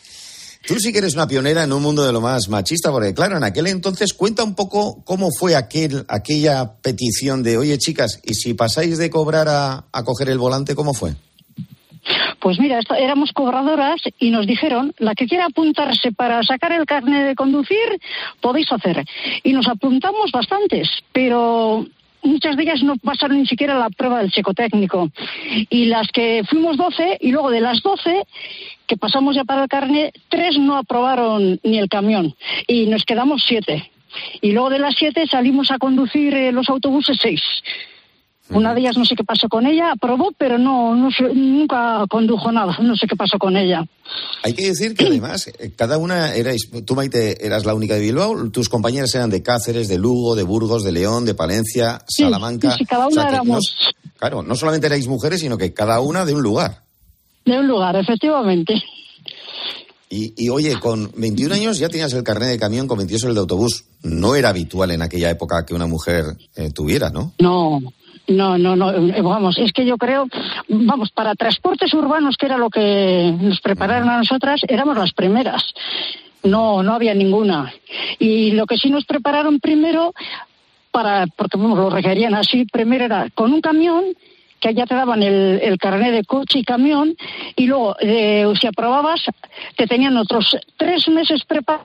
Tú sí que eres una pionera en un mundo de lo más machista, porque claro, en aquel entonces, cuenta un poco cómo fue aquella petición de, oye chicas, y si pasáis de cobrar a coger el volante, ¿cómo fue? Pues mira, éramos cobradoras y nos dijeron, la que quiera apuntarse para sacar el carnet de conducir, podéis hacer. Y nos apuntamos bastantes, pero muchas de ellas no pasaron ni siquiera la prueba del psicotécnico. Y las que fuimos 12, y luego de las 12 que pasamos ya para el carnet, 3 no aprobaron ni el camión. Y nos quedamos 7. Y luego de las 7 salimos a conducir los autobuses 6. Una de ellas no sé qué pasó con ella, aprobó, pero nunca condujo nada, no sé qué pasó con ella. Hay que decir que además, cada una tú Maite eras la única de Bilbao, tus compañeras eran de Cáceres, de Lugo, de Burgos, de León, de Palencia, Salamanca. Sí, cada una éramos. Claro, no solamente erais mujeres, sino que cada una de un lugar. De un lugar, efectivamente. Y oye, con 21 años ya tenías el carnet de camión, con 22 el de autobús. No era habitual en aquella época que una mujer tuviera, ¿no? No, vamos, es que yo creo, para transportes urbanos, que era lo que nos prepararon a nosotras, éramos las primeras. No había ninguna. Y lo que sí nos prepararon primero, porque lo requerían así, primero era con un camión, que allá te daban el carnet de coche y camión, y luego, si aprobabas, te tenían otros 3 meses preparados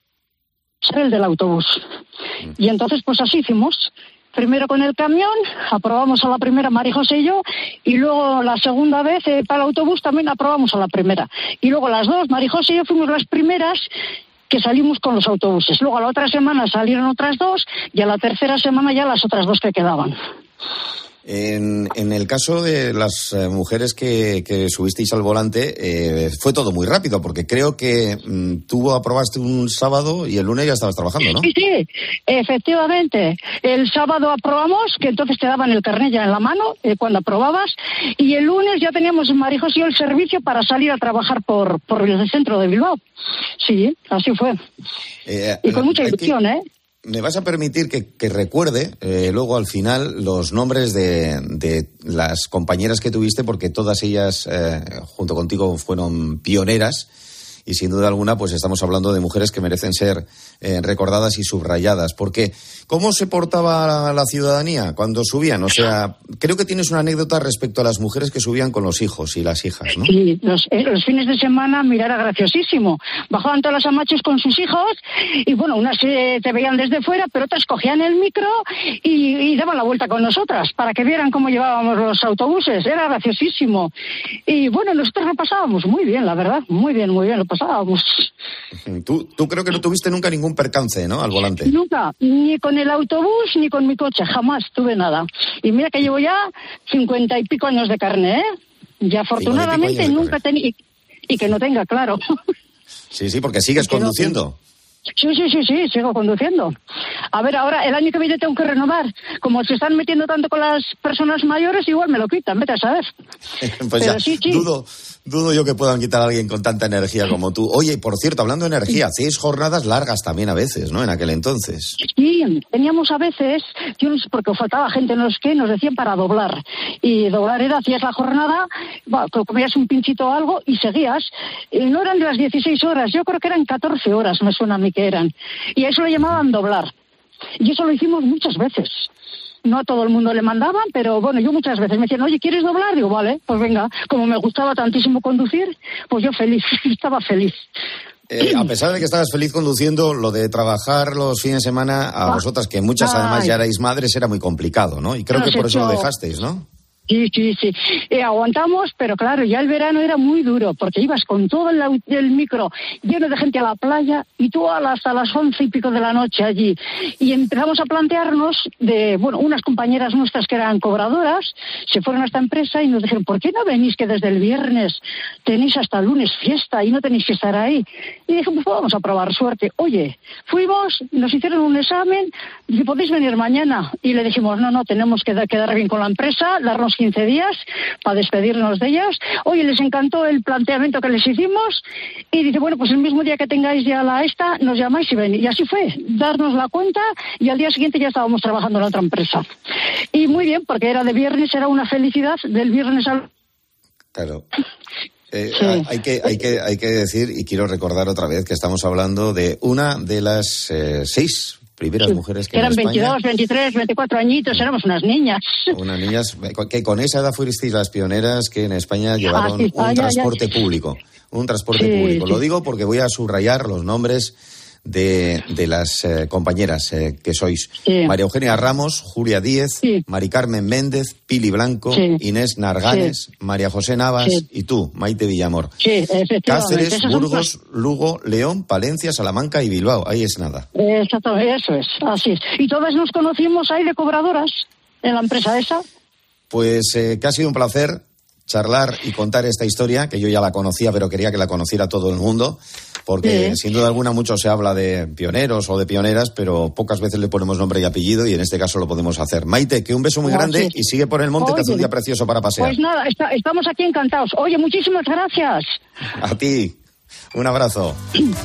el del autobús. Y entonces, pues así hicimos. Primero con el camión, aprobamos a la primera María José y yo, y luego la segunda vez para el autobús también aprobamos a la primera. Y luego las 2, María José y yo, fuimos las primeras que salimos con los autobuses. Luego a la otra semana salieron otras 2 y a la tercera semana ya las otras 2 que quedaban. En el caso de las mujeres que subisteis al volante, fue todo muy rápido, porque creo que tú aprobaste un sábado y el lunes ya estabas trabajando, ¿no? Sí, efectivamente. El sábado aprobamos, que entonces te daban el carnet ya en la mano, cuando aprobabas, y el lunes ya teníamos en María José y yo el servicio para salir a trabajar por el centro de Bilbao. Sí, así fue. Y con mucha ilusión, Me vas a permitir que recuerde luego al final los nombres de las compañeras que tuviste, porque todas ellas junto contigo fueron pioneras y sin duda alguna pues estamos hablando de mujeres que merecen ser recordadas y subrayadas. Porque ¿cómo se portaba la ciudadanía cuando subían? O sea, creo que tienes una anécdota respecto a las mujeres que subían con los hijos y las hijas, ¿no? Sí, los fines de semana, mira, era graciosísimo. Bajaban todas las amachos con sus hijos y bueno, unas te veían desde fuera, pero otras cogían el micro y daban la vuelta con nosotras para que vieran cómo llevábamos los autobuses. Era graciosísimo. Y bueno, nosotros lo pasábamos muy bien, la verdad, muy bien. Lo pasábamos. Tú creo que no tuviste nunca ningún percance, ¿no? Al volante. Nunca, ni con el autobús ni con mi coche, jamás tuve nada. Y mira que llevo ya 50 y pico años de carne, ¿eh? Y afortunadamente nunca tenía... Y que no tenga, claro. Sí, porque sigues conduciendo. Sí, sigo conduciendo. A ver, ahora, el año que viene tengo que renovar. Como se están metiendo tanto con las personas mayores, igual me lo quitan, vete a saber. Pues pero ya, sí. Dudo yo que puedan quitar a alguien con tanta energía como tú. Oye, por cierto, hablando de energía, hacéis jornadas largas también a veces, ¿no? En aquel entonces. Sí, teníamos a veces, yo no sé por qué faltaba gente, no sé qué, nos decían para doblar. Y doblar era, hacías la jornada, comías un pinchito o algo y seguías. No eran de las 16 horas, yo creo que eran 14 horas, me suena a mí que eran. Y a eso lo llamaban doblar. Y eso lo hicimos muchas veces. No a todo el mundo le mandaban, pero bueno, yo muchas veces me decían, oye, ¿quieres doblar? Digo, vale, pues venga. Como me gustaba tantísimo conducir, pues yo feliz, estaba feliz. A pesar de que estabas feliz conduciendo, lo de trabajar los fines de semana, a vosotras, que muchas además ya erais madres, era muy complicado, ¿no? Y creo que por eso lo dejasteis, ¿no? Sí. Aguantamos, pero claro, ya el verano era muy duro, porque ibas con todo el micro lleno de gente a la playa y tú hasta las 11 y pico de la noche allí. Y empezamos a plantearnos unas compañeras nuestras que eran cobradoras, se fueron a esta empresa y nos dijeron, ¿por qué no venís que desde el viernes tenéis hasta el lunes fiesta y no tenéis que estar ahí? Y dijimos, pues vamos a probar suerte. Oye, fuimos, nos hicieron un examen, y podéis venir mañana. Y le dijimos, no, tenemos que quedar bien con la empresa, darnos 15 días para despedirnos de ellas. Oye, les encantó el planteamiento que les hicimos y dice, bueno, pues el mismo día que tengáis ya nos llamáis y venís. Y así fue, darnos la cuenta y al día siguiente ya estábamos trabajando en la otra empresa. Y muy bien, porque era de viernes, era una felicidad del viernes al... Claro. Hay que decir, y quiero recordar otra vez, que estamos hablando de una de las 6 primeras mujeres que eran en España, 22, 23, 24 añitos, éramos unas niñas. Unas niñas que con esa edad fuisteis las pioneras que en España llevaron un transporte público. Un transporte público. Lo digo porque voy a subrayar los nombres de las compañeras que sois. María Eugenia Ramos, Julia Díez, Mari Carmen Méndez, Pili Blanco, Inés Narganes, María José Navas y tú, Maite Villamor. Cáceres, Burgos, Lugo, León, Palencia, Salamanca y Bilbao. Ahí es nada. Exacto, eso es, así es. Y todas nos conocimos ahí de cobradoras en la empresa esa. Pues que ha sido un placer charlar y contar esta historia, que yo ya la conocía, pero quería que la conociera todo el mundo, porque sin duda alguna mucho se habla de pioneros o de pioneras, pero pocas veces le ponemos nombre y apellido, y en este caso lo podemos hacer. Maite, que un beso muy grande y sigue por el monte, que hace un día precioso para pasear. Pues nada, estamos aquí encantados. Oye, muchísimas gracias. A ti, un abrazo.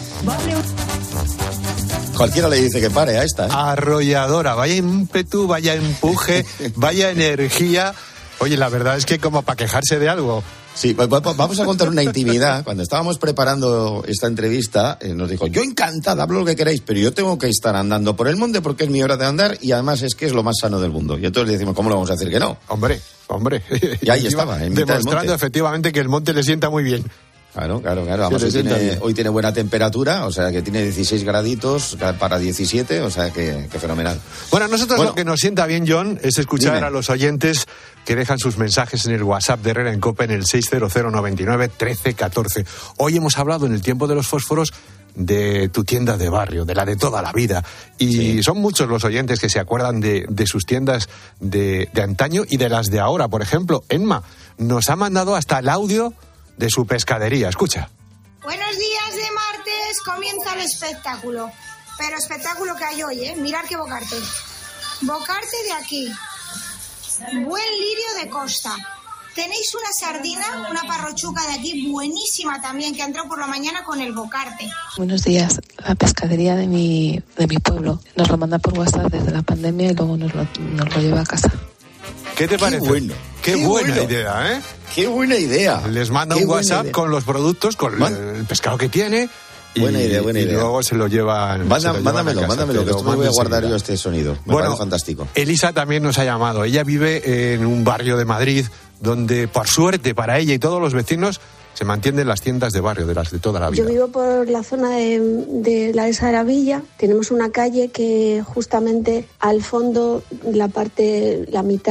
Cualquiera le dice que pare a esta, ¿eh? Arrolladora, vaya ímpetu, vaya empuje, vaya energía. Oye, la verdad es que como para quejarse de algo. Sí, vamos a contar una intimidad. Cuando estábamos preparando esta entrevista, nos dijo, yo encantada, hablo lo que queráis, pero yo tengo que estar andando por el monte porque es mi hora de andar y además es que es lo más sano del mundo. Y entonces le decimos, ¿cómo le vamos a decir que no? Hombre. Y ahí estaba, en mitad del monte. Demostrando efectivamente que el monte le sienta muy bien. Claro. Vamos, hoy tiene buena temperatura, o sea que tiene 16 graditos para 17, o sea que fenomenal. Bueno, a nosotros lo que nos sienta bien, John, es escuchar a los oyentes que dejan sus mensajes en el WhatsApp de Herrera en Cope en el 600991314. Hoy hemos hablado en el tiempo de los fósforos de tu tienda de barrio, de la de toda la vida. Y son muchos los oyentes que se acuerdan de sus tiendas de antaño y de las de ahora. Por ejemplo, Emma nos ha mandado hasta el audio de su pescadería. Escucha. Buenos días de martes, comienza el espectáculo. Pero espectáculo que hay hoy, Mirad qué bocarte. Bocarte de aquí. Buen lirio de costa. Tenéis una sardina, una parrochuca de aquí, buenísima también, que ha entrado por la mañana con el bocarte. Buenos días. La pescadería de mi pueblo nos lo manda por WhatsApp desde la pandemia y luego nos lo lleva a casa. ¿Qué te parece? Qué buena idea, ¿eh? Qué buena idea. Les manda un WhatsApp con los productos, con el pescado que tiene. Buena idea. Y luego se lo llevan. Mándamelo, que esto me voy a guardar yo este sonido. Me parece fantástico. Elisa también nos ha llamado. Ella vive en un barrio de Madrid donde, por suerte para ella y todos los vecinos, se mantienen las tiendas de barrio, de las de toda la vida. Yo vivo por la zona de la Saravilla. Tenemos una calle que justamente al fondo, la mitad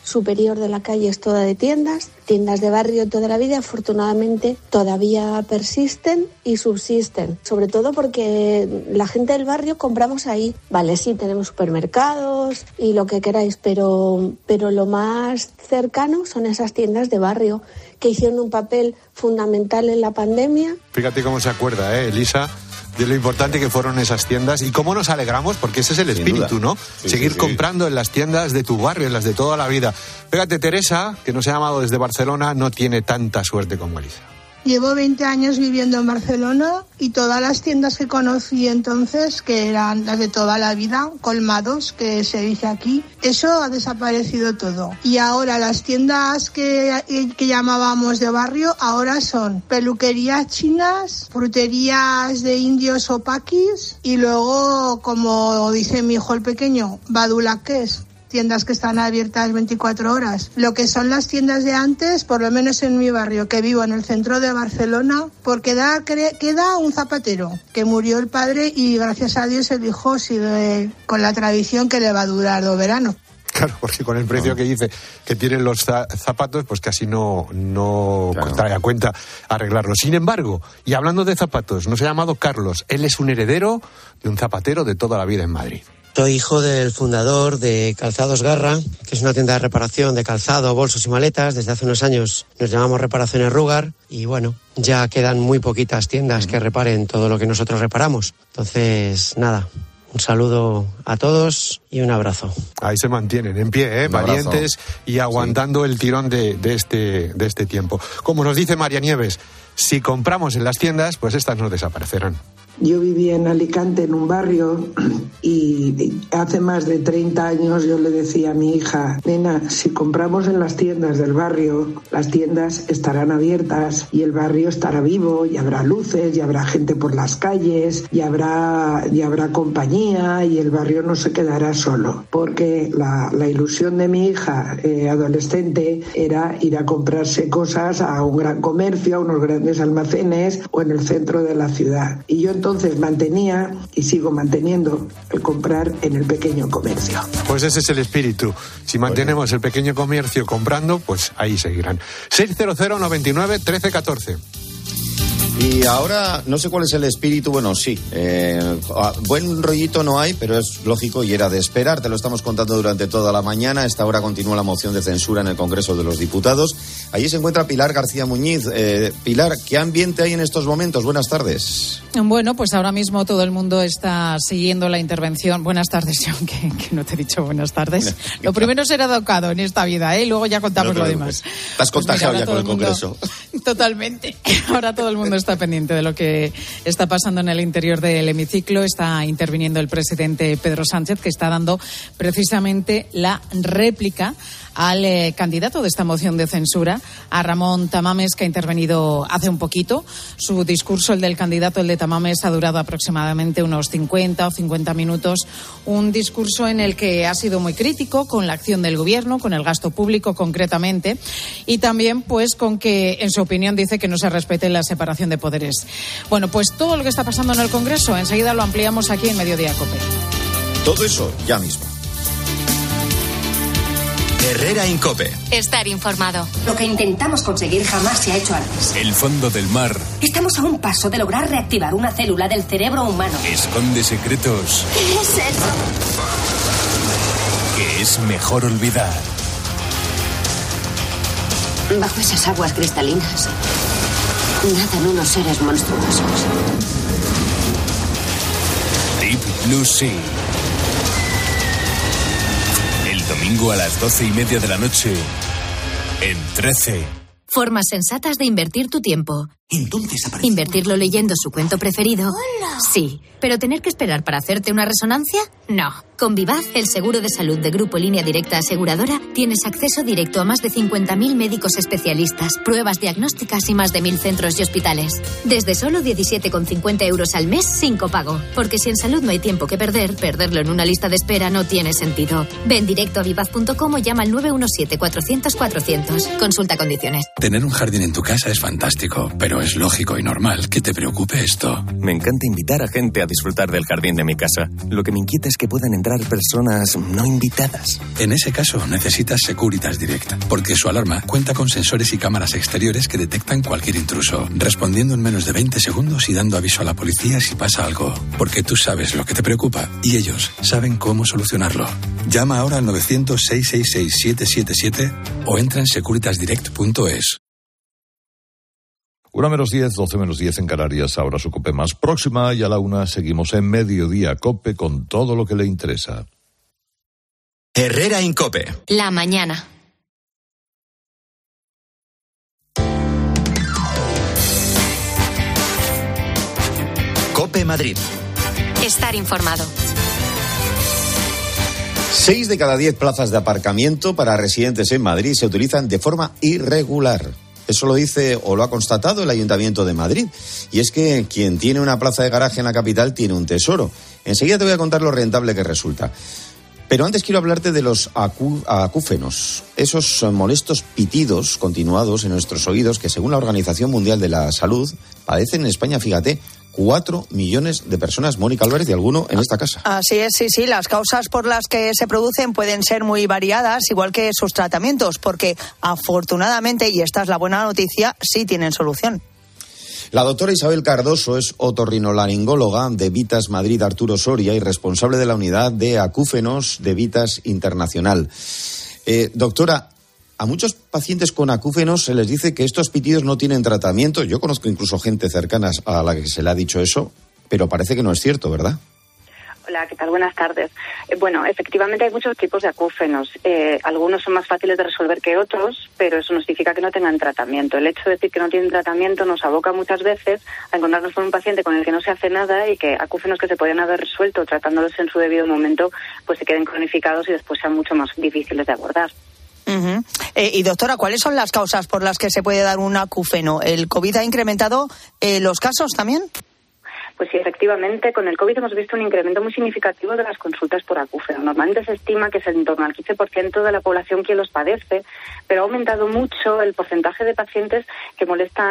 superior de la calle es toda de tiendas de barrio toda la vida, afortunadamente todavía persisten y subsisten, sobre todo porque la gente del barrio compramos ahí. Vale, sí, tenemos supermercados y lo que queráis, pero lo más cercano son esas tiendas de barrio que hicieron un papel fundamental en la pandemia. Fíjate cómo se acuerda, Elisa, de lo importante que fueron esas tiendas y cómo nos alegramos, porque ese es el espíritu, ¿no? Sí, seguir comprando en las tiendas de tu barrio, en las de toda la vida. Fíjate, Teresa, que nos ha llamado desde Barcelona, no tiene tanta suerte como Elisa. Llevo 20 años viviendo en Barcelona y todas las tiendas que conocí entonces, que eran las de toda la vida, colmados, que se dice aquí, eso ha desaparecido todo. Y ahora las tiendas que llamábamos de barrio, ahora son peluquerías chinas, fruterías de indios o paquis y luego, como dice mi hijo el pequeño, badulaques. Tiendas que están abiertas 24 horas. Lo que son las tiendas de antes, por lo menos en mi barrio, que vivo en el centro de Barcelona, porque queda un zapatero, que murió el padre y gracias a Dios el hijo sigue con la tradición que le va a durar 2 veranos. Claro, porque con el precio que dice que tienen los zapatos, pues casi no trae a cuenta arreglarlo. Sin embargo, y hablando de zapatos, nos ha llamado Carlos. Él es un heredero de un zapatero de toda la vida en Madrid. Soy hijo del fundador de Calzados Garra, que es una tienda de reparación de calzado, bolsos y maletas. Desde hace unos años nos llamamos Reparaciones Rugar y bueno, ya quedan muy poquitas tiendas que reparen todo lo que nosotros reparamos. Entonces, nada, un saludo a todos y un abrazo. Ahí se mantienen, en pie, valientes y aguantando el tirón de este tiempo. Como nos dice María Nieves, si compramos en las tiendas, pues estas no desaparecerán. Yo vivía en Alicante, en un barrio, y hace más de 30 años yo le decía a mi hija, nena, si compramos en las tiendas del barrio, las tiendas estarán abiertas y el barrio estará vivo, y habrá luces, y habrá gente por las calles, y habrá compañía, y el barrio no se quedará solo. Porque la ilusión de mi hija adolescente era ir a comprarse cosas a un gran comercio, a unos grandes almacenes o en el centro de la ciudad. Y yo entonces mantenía y sigo manteniendo el comprar en el pequeño comercio. Pues ese es el espíritu. Si mantenemos el pequeño comercio comprando, pues ahí seguirán. 600 99 13 14. Y ahora, no sé cuál es el espíritu, bueno, sí, buen rollito no hay, pero es lógico y era de esperar, te lo estamos contando durante toda la mañana. A esta hora continúa la moción de censura en el Congreso de los Diputados. Allí se encuentra Pilar García Muñiz. Pilar, ¿qué ambiente hay en estos momentos? Buenas tardes. Bueno, pues ahora mismo todo el mundo está siguiendo la intervención. Buenas tardes, John, que no te he dicho buenas tardes. Lo primero será educado en esta vida, y luego ya contamos lo demás. Estás contagiado ya con el Congreso. Totalmente. Ahora todo el mundo está pendiente de lo que está pasando en el interior del hemiciclo. Está interviniendo el presidente Pedro Sánchez, que está dando precisamente la réplica al candidato de esta moción de censura, a Ramón Tamames, que ha intervenido hace un poquito. Su discurso, el del candidato, el de Tamames, ha durado aproximadamente unos 50 o 50 minutos. Un discurso en el que ha sido muy crítico con la acción del gobierno, con el gasto público concretamente, y también pues con que, en su opinión, dice que no se respete la separación de poderes. Bueno, pues todo lo que está pasando en el Congreso, enseguida lo ampliamos aquí en Mediodía Cope. Todo eso ya mismo. Herrera en COPE. Estar informado. Lo que intentamos conseguir jamás se ha hecho antes. El fondo del mar Estamos a un paso de lograr reactivar una célula del cerebro humano. esconde secretos ¿Qué es eso? que es mejor olvidar. Bajo esas aguas cristalinas nadan unos seres monstruosos. Deep Blue Sea. El domingo a las 12:30 de la noche en 13. Formas sensatas de invertir tu tiempo. Entonces aparece... ¿Invertirlo leyendo su cuento preferido? ¡Hola! Sí. ¿Pero tener que esperar para hacerte una resonancia? No. Con Vivaz, el seguro de salud de Grupo Línea Directa Aseguradora, tienes acceso directo a más de 50.000 médicos especialistas, pruebas diagnósticas y más de 1.000 centros y hospitales. Desde solo 17,50 euros al mes sin copago. Porque si en salud no hay tiempo que perder, perderlo en una lista de espera no tiene sentido. Ven directo a vivaz.com o llama al 917-400-400. Consulta condiciones. Tener un jardín en tu casa es fantástico, pero es lógico y normal que te preocupe esto. Me encanta invitar a gente a disfrutar del jardín de mi casa. Lo que me inquieta es que puedan entrar personas no invitadas. En ese caso, necesitas Securitas Direct, porque su alarma cuenta con sensores y cámaras exteriores que detectan cualquier intruso, respondiendo en menos de 20 segundos y dando aviso a la policía si pasa algo. Porque tú sabes lo que te preocupa y ellos saben cómo solucionarlo. Llama ahora al 900-666-777 o entra en securitasdirect.es. 1:10, 12:10 en Canarias, ahora su COPE más próxima, y a la 1 seguimos en Mediodía COPE con todo lo que le interesa. Herrera Incope. La mañana. COPE Madrid. Estar informado. 6 de cada 10 plazas de aparcamiento para residentes en Madrid se utilizan de forma irregular. Eso lo dice o lo ha constatado el Ayuntamiento de Madrid. Y es que quien tiene una plaza de garaje en la capital tiene un tesoro. Enseguida te voy a contar lo rentable que resulta. Pero antes quiero hablarte de los acúfenos, esos molestos pitidos continuados en nuestros oídos que, según la Organización Mundial de la Salud, padecen en España, fíjate, 4 millones de personas. Mónica Álvarez, y alguno en esta casa. Así es, sí. Las causas por las que se producen pueden ser muy variadas, igual que sus tratamientos, porque afortunadamente, y esta es la buena noticia, sí tienen solución. La doctora Isabel Cardoso es otorrinolaringóloga de Vitas Madrid Arturo Soria y responsable de la unidad de acúfenos de Vitas Internacional. Doctora, a muchos pacientes con acúfenos se les dice que estos pitidos no tienen tratamiento. Yo conozco incluso gente cercana a la que se le ha dicho eso, pero parece que no es cierto, ¿verdad? Hola, ¿qué tal? Buenas tardes. Bueno, efectivamente hay muchos tipos de acúfenos. Algunos son más fáciles de resolver que otros, pero eso no significa que no tengan tratamiento. El hecho de decir que no tienen tratamiento nos aboca muchas veces a encontrarnos con un paciente con el que no se hace nada y que acúfenos que se podían haber resuelto tratándolos en su debido momento, pues se queden cronificados y después sean mucho más difíciles de abordar. Uh-huh. Y doctora, ¿cuáles son las causas por las que se puede dar un acúfeno? ¿El COVID ha incrementado los casos también? Pues sí, efectivamente, con el COVID hemos visto un incremento muy significativo de las consultas por acúfeno. Normalmente se estima que es en torno al 15% de la población quien los padece, pero ha aumentado mucho el porcentaje de pacientes que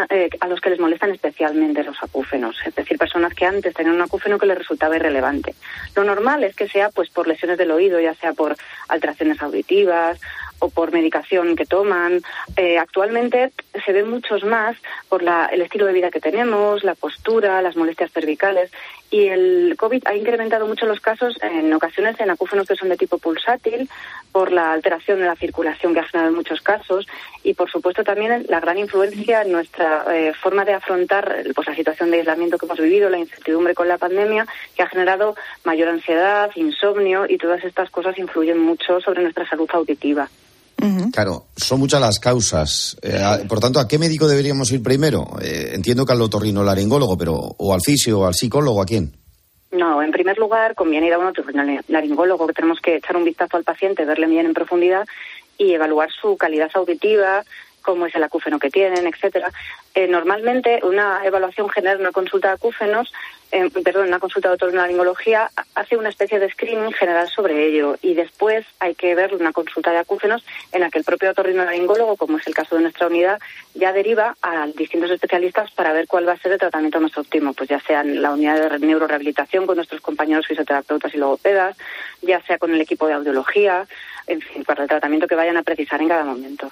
a los que les molestan especialmente los acúfenos, es decir, personas que antes tenían un acúfeno que les resultaba irrelevante. Lo normal es que sea pues por lesiones del oído, ya sea por alteraciones auditivas o por medicación que toman. Actualmente se ven muchos más por el estilo de vida que tenemos, la postura, las molestias cervicales, y el COVID ha incrementado mucho los casos en ocasiones en acúfenos que son de tipo pulsátil, por la alteración de la circulación que ha generado en muchos casos, y por supuesto también la gran influencia en nuestra forma de afrontar pues la situación de aislamiento que hemos vivido, la incertidumbre con la pandemia, que ha generado mayor ansiedad, insomnio, y todas estas cosas influyen mucho sobre nuestra salud auditiva. Claro, son muchas las causas. Por tanto, ¿a qué médico deberíamos ir primero? Entiendo que al otorrinolaringólogo, pero o al fisio, o al psicólogo, ¿a quién? No, en primer lugar conviene ir a un otorrinolaringólogo, que tenemos que echar un vistazo al paciente, verle bien en profundidad y evaluar su calidad auditiva, cómo es el acúfeno que tienen, etcétera. Normalmente una evaluación general, una consulta de acúfenos, una consulta de otorrinolaringología hace una especie de screening general sobre ello, y después hay que ver una consulta de acúfenos en la que el propio otorrinolaringólogo, como es el caso de nuestra unidad, ya deriva a distintos especialistas para ver cuál va a ser el tratamiento más óptimo, pues ya sea en la unidad de neurorehabilitación con nuestros compañeros fisioterapeutas y logopedas, ya sea con el equipo de audiología, en fin, para el tratamiento que vayan a precisar en cada momento.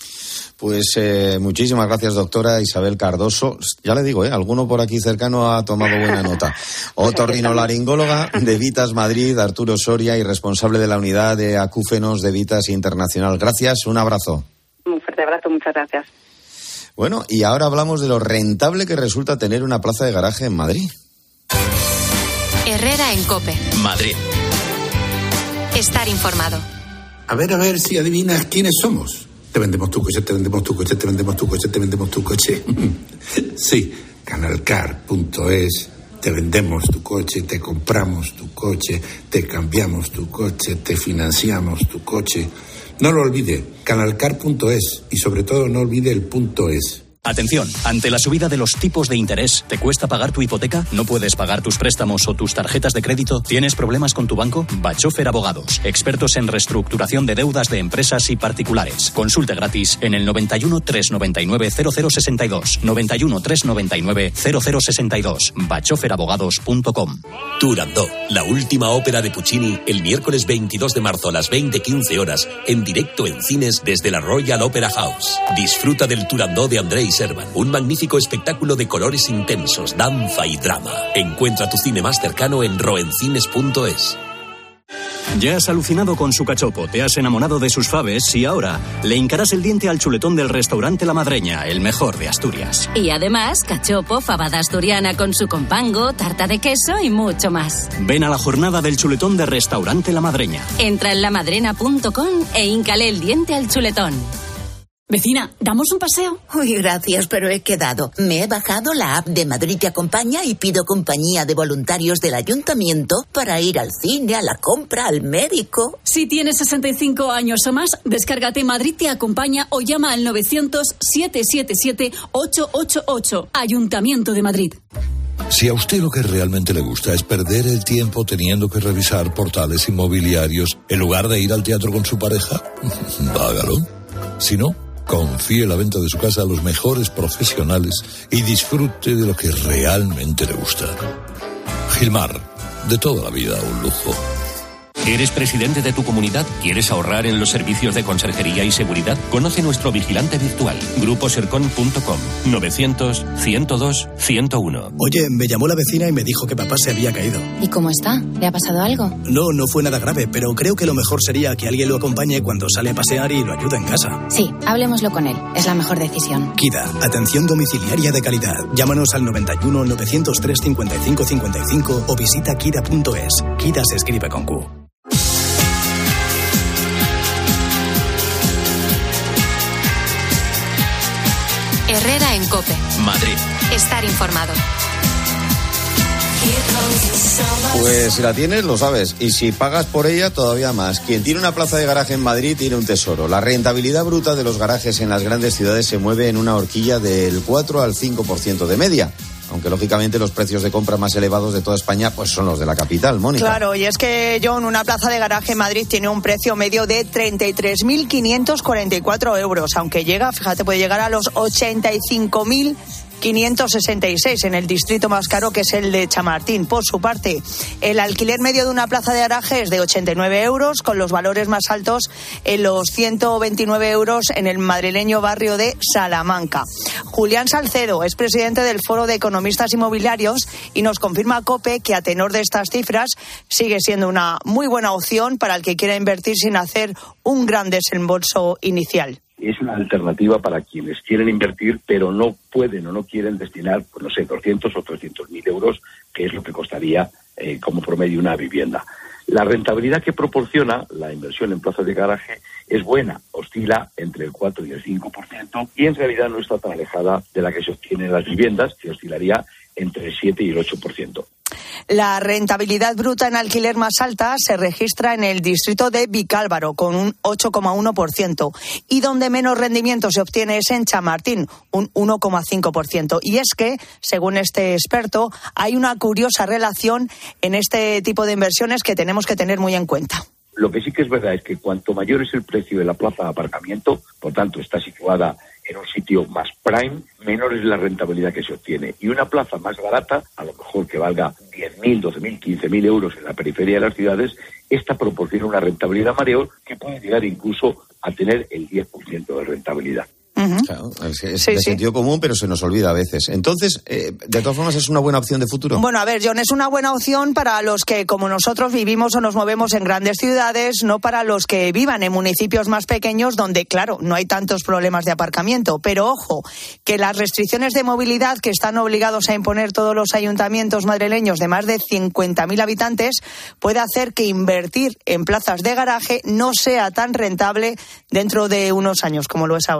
Pues muchísimas gracias, doctora Isabel Cardoso. Ya le digo, alguno por aquí cercano ha tomado buena nota. Otorrinolaringóloga de Vitas Madrid, Arturo Soria, y responsable de la unidad de acúfenos de Vitas Internacional. Gracias, un abrazo. Un fuerte abrazo, muchas gracias. Bueno, y ahora hablamos de lo rentable que resulta tener una plaza de garaje en Madrid. Herrera en COPE. Madrid. Estar informado. A ver si adivinas quiénes somos. Te vendemos tu coche, te vendemos tu coche, te vendemos tu coche, te vendemos tu coche. Sí, canalcar.es. Te vendemos tu coche, te compramos tu coche, te cambiamos tu coche, te financiamos tu coche. No lo olvide, canalcar.es, y sobre todo no olvide el .es. Atención, ante la subida de los tipos de interés, ¿te cuesta pagar tu hipoteca? ¿No puedes pagar tus préstamos o tus tarjetas de crédito? ¿Tienes problemas con tu banco? Bachofer Abogados, expertos en reestructuración de deudas de empresas y particulares. Consulte gratis en el 91 399 0062. 91 399 0062. bachoferabogados.com. Turandot, la última ópera de Puccini, el miércoles 22 de marzo a las 20:15 horas, en directo en cines desde la Royal Opera House. Disfruta del Turandot de Andrei Servan, un magnífico espectáculo de colores intensos, danza y drama. Encuentra tu cine más cercano en roencines.es. Ya has alucinado con su cachopo, te has enamorado de sus faves y ahora le hincarás el diente al chuletón del restaurante La Madreña, el mejor de Asturias. Y además, cachopo, fabada asturiana con su compango, tarta de queso y mucho más. Ven a la jornada del chuletón de restaurante La Madreña. Entra en lamadrena.com e híncale el diente al chuletón. Vecina, ¿damos un paseo? Uy, gracias, pero he quedado. Me he bajado la app de Madrid Te Acompaña y pido compañía de voluntarios del ayuntamiento para ir al cine, a la compra, al médico. Si tienes 65 años o más, descárgate Madrid Te Acompaña o llama al 900-777-888. Ayuntamiento de Madrid. Si a usted lo que realmente le gusta es perder el tiempo teniendo que revisar portales inmobiliarios en lugar de ir al teatro con su pareja, hágalo. Si no, confíe la venta de su casa a los mejores profesionales y disfrute de lo que realmente le gusta. Gilmar, de toda la vida un lujo. ¿Eres presidente de tu comunidad? ¿Quieres ahorrar en los servicios de conserjería y seguridad? Conoce nuestro vigilante virtual, gruposercon.com, 900-102-101. Oye, me llamó la vecina y me dijo que papá se había caído. ¿Y cómo está? ¿Le ha pasado algo? No fue nada grave, pero creo que lo mejor sería que alguien lo acompañe cuando sale a pasear y lo ayude en casa. Sí, hablemoslo con él. Es la mejor decisión. Kida, atención domiciliaria de calidad. Llámanos al 91 903 55 55 o visita kida.es. Kida se escribe con Q. Herrera en COPE. Madrid. Estar informado. Pues si la tienes, lo sabes. Y si pagas por ella, todavía más. Quien tiene una plaza de garaje en Madrid tiene un tesoro. La rentabilidad bruta de los garajes en las grandes ciudades se mueve en una horquilla del 4 al 5% de media. Aunque lógicamente los precios de compra más elevados de toda España pues son los de la capital, Mónica. Claro, y es que, John, una plaza de garaje en Madrid tiene un precio medio de 33.544 euros, aunque puede llegar a los 85.566 en el distrito más caro, que es el de Chamartín. Por su parte, el alquiler medio de una plaza de garaje es de 89 euros, con los valores más altos en los 129 euros en el madrileño barrio de Salamanca. Julián Salcedo es presidente del Foro de Economistas Inmobiliarios y nos confirma a COPE que, a tenor de estas cifras, sigue siendo una muy buena opción para el que quiera invertir sin hacer un gran desembolso inicial. Es una alternativa para quienes quieren invertir, pero no pueden o no quieren destinar, 200 o 300.000 euros, que es lo que costaría como promedio una vivienda. La rentabilidad que proporciona la inversión en plazas de garaje es buena, oscila entre el 4 y el 5%, y en realidad no está tan alejada de la que se obtiene en las viviendas, que oscilaría entre el 7 y el 8%. La rentabilidad bruta en alquiler más alta se registra en el distrito de Vicálvaro, con un 8,1%, y donde menos rendimiento se obtiene es en Chamartín, un 1,5%. Y es que, según este experto, hay una curiosa relación en este tipo de inversiones que tenemos que tener muy en cuenta. Lo que sí que es verdad es que cuanto mayor es el precio de la plaza de aparcamiento, por tanto está situada en un sitio más prime, menor es la rentabilidad que se obtiene. Y una plaza más barata, a lo mejor que valga 10.000, 12.000, 15.000 euros en la periferia de las ciudades, esta proporciona una rentabilidad mayor que puede llegar incluso a tener el 10% de rentabilidad. Claro, es de sentido común, pero se nos olvida a veces. Entonces, de todas formas, ¿es una buena opción de futuro? Bueno, a ver, John, es una buena opción para los que, como nosotros, vivimos o nos movemos en grandes ciudades, no para los que vivan en municipios más pequeños donde, claro, no hay tantos problemas de aparcamiento. Pero ojo, que las restricciones de movilidad que están obligados a imponer todos los ayuntamientos madrileños de más de 50.000 habitantes puede hacer que invertir en plazas de garaje no sea tan rentable dentro de unos años como lo es ahora. La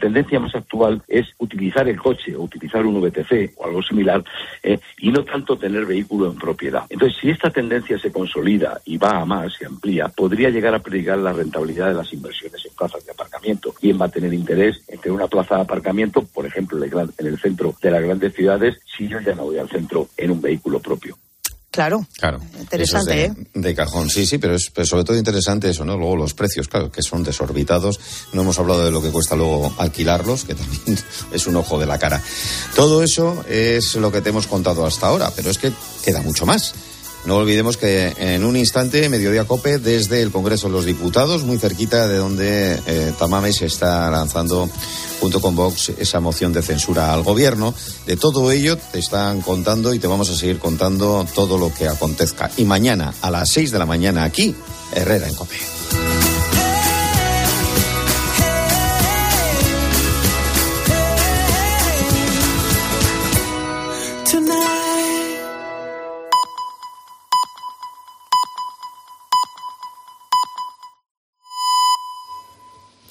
tendencia más actual es utilizar el coche o utilizar un VTC o algo similar y no tanto tener vehículo en propiedad. Entonces, si esta tendencia se consolida y va a más, se amplía, podría llegar a perjudicar la rentabilidad de las inversiones en plazas de aparcamiento. ¿Quién va a tener interés en tener una plaza de aparcamiento, por ejemplo, en el centro de las grandes ciudades, si yo ya no voy al centro en un vehículo propio? Claro. Interesante, eso es de cajón, sí, pero es sobre todo interesante eso, ¿no? Luego los precios, claro, que son desorbitados. No hemos hablado de lo que cuesta luego alquilarlos, que también es un ojo de la cara. Todo eso es lo que te hemos contado hasta ahora, pero es que queda mucho más. No olvidemos que en un instante, Mediodía COPE, desde el Congreso de los Diputados, muy cerquita de donde Tamames se está lanzando, junto con Vox, esa moción de censura al Gobierno. De todo ello te están contando y te vamos a seguir contando todo lo que acontezca. Y mañana, a las 6 de la mañana, aquí, Herrera en COPE.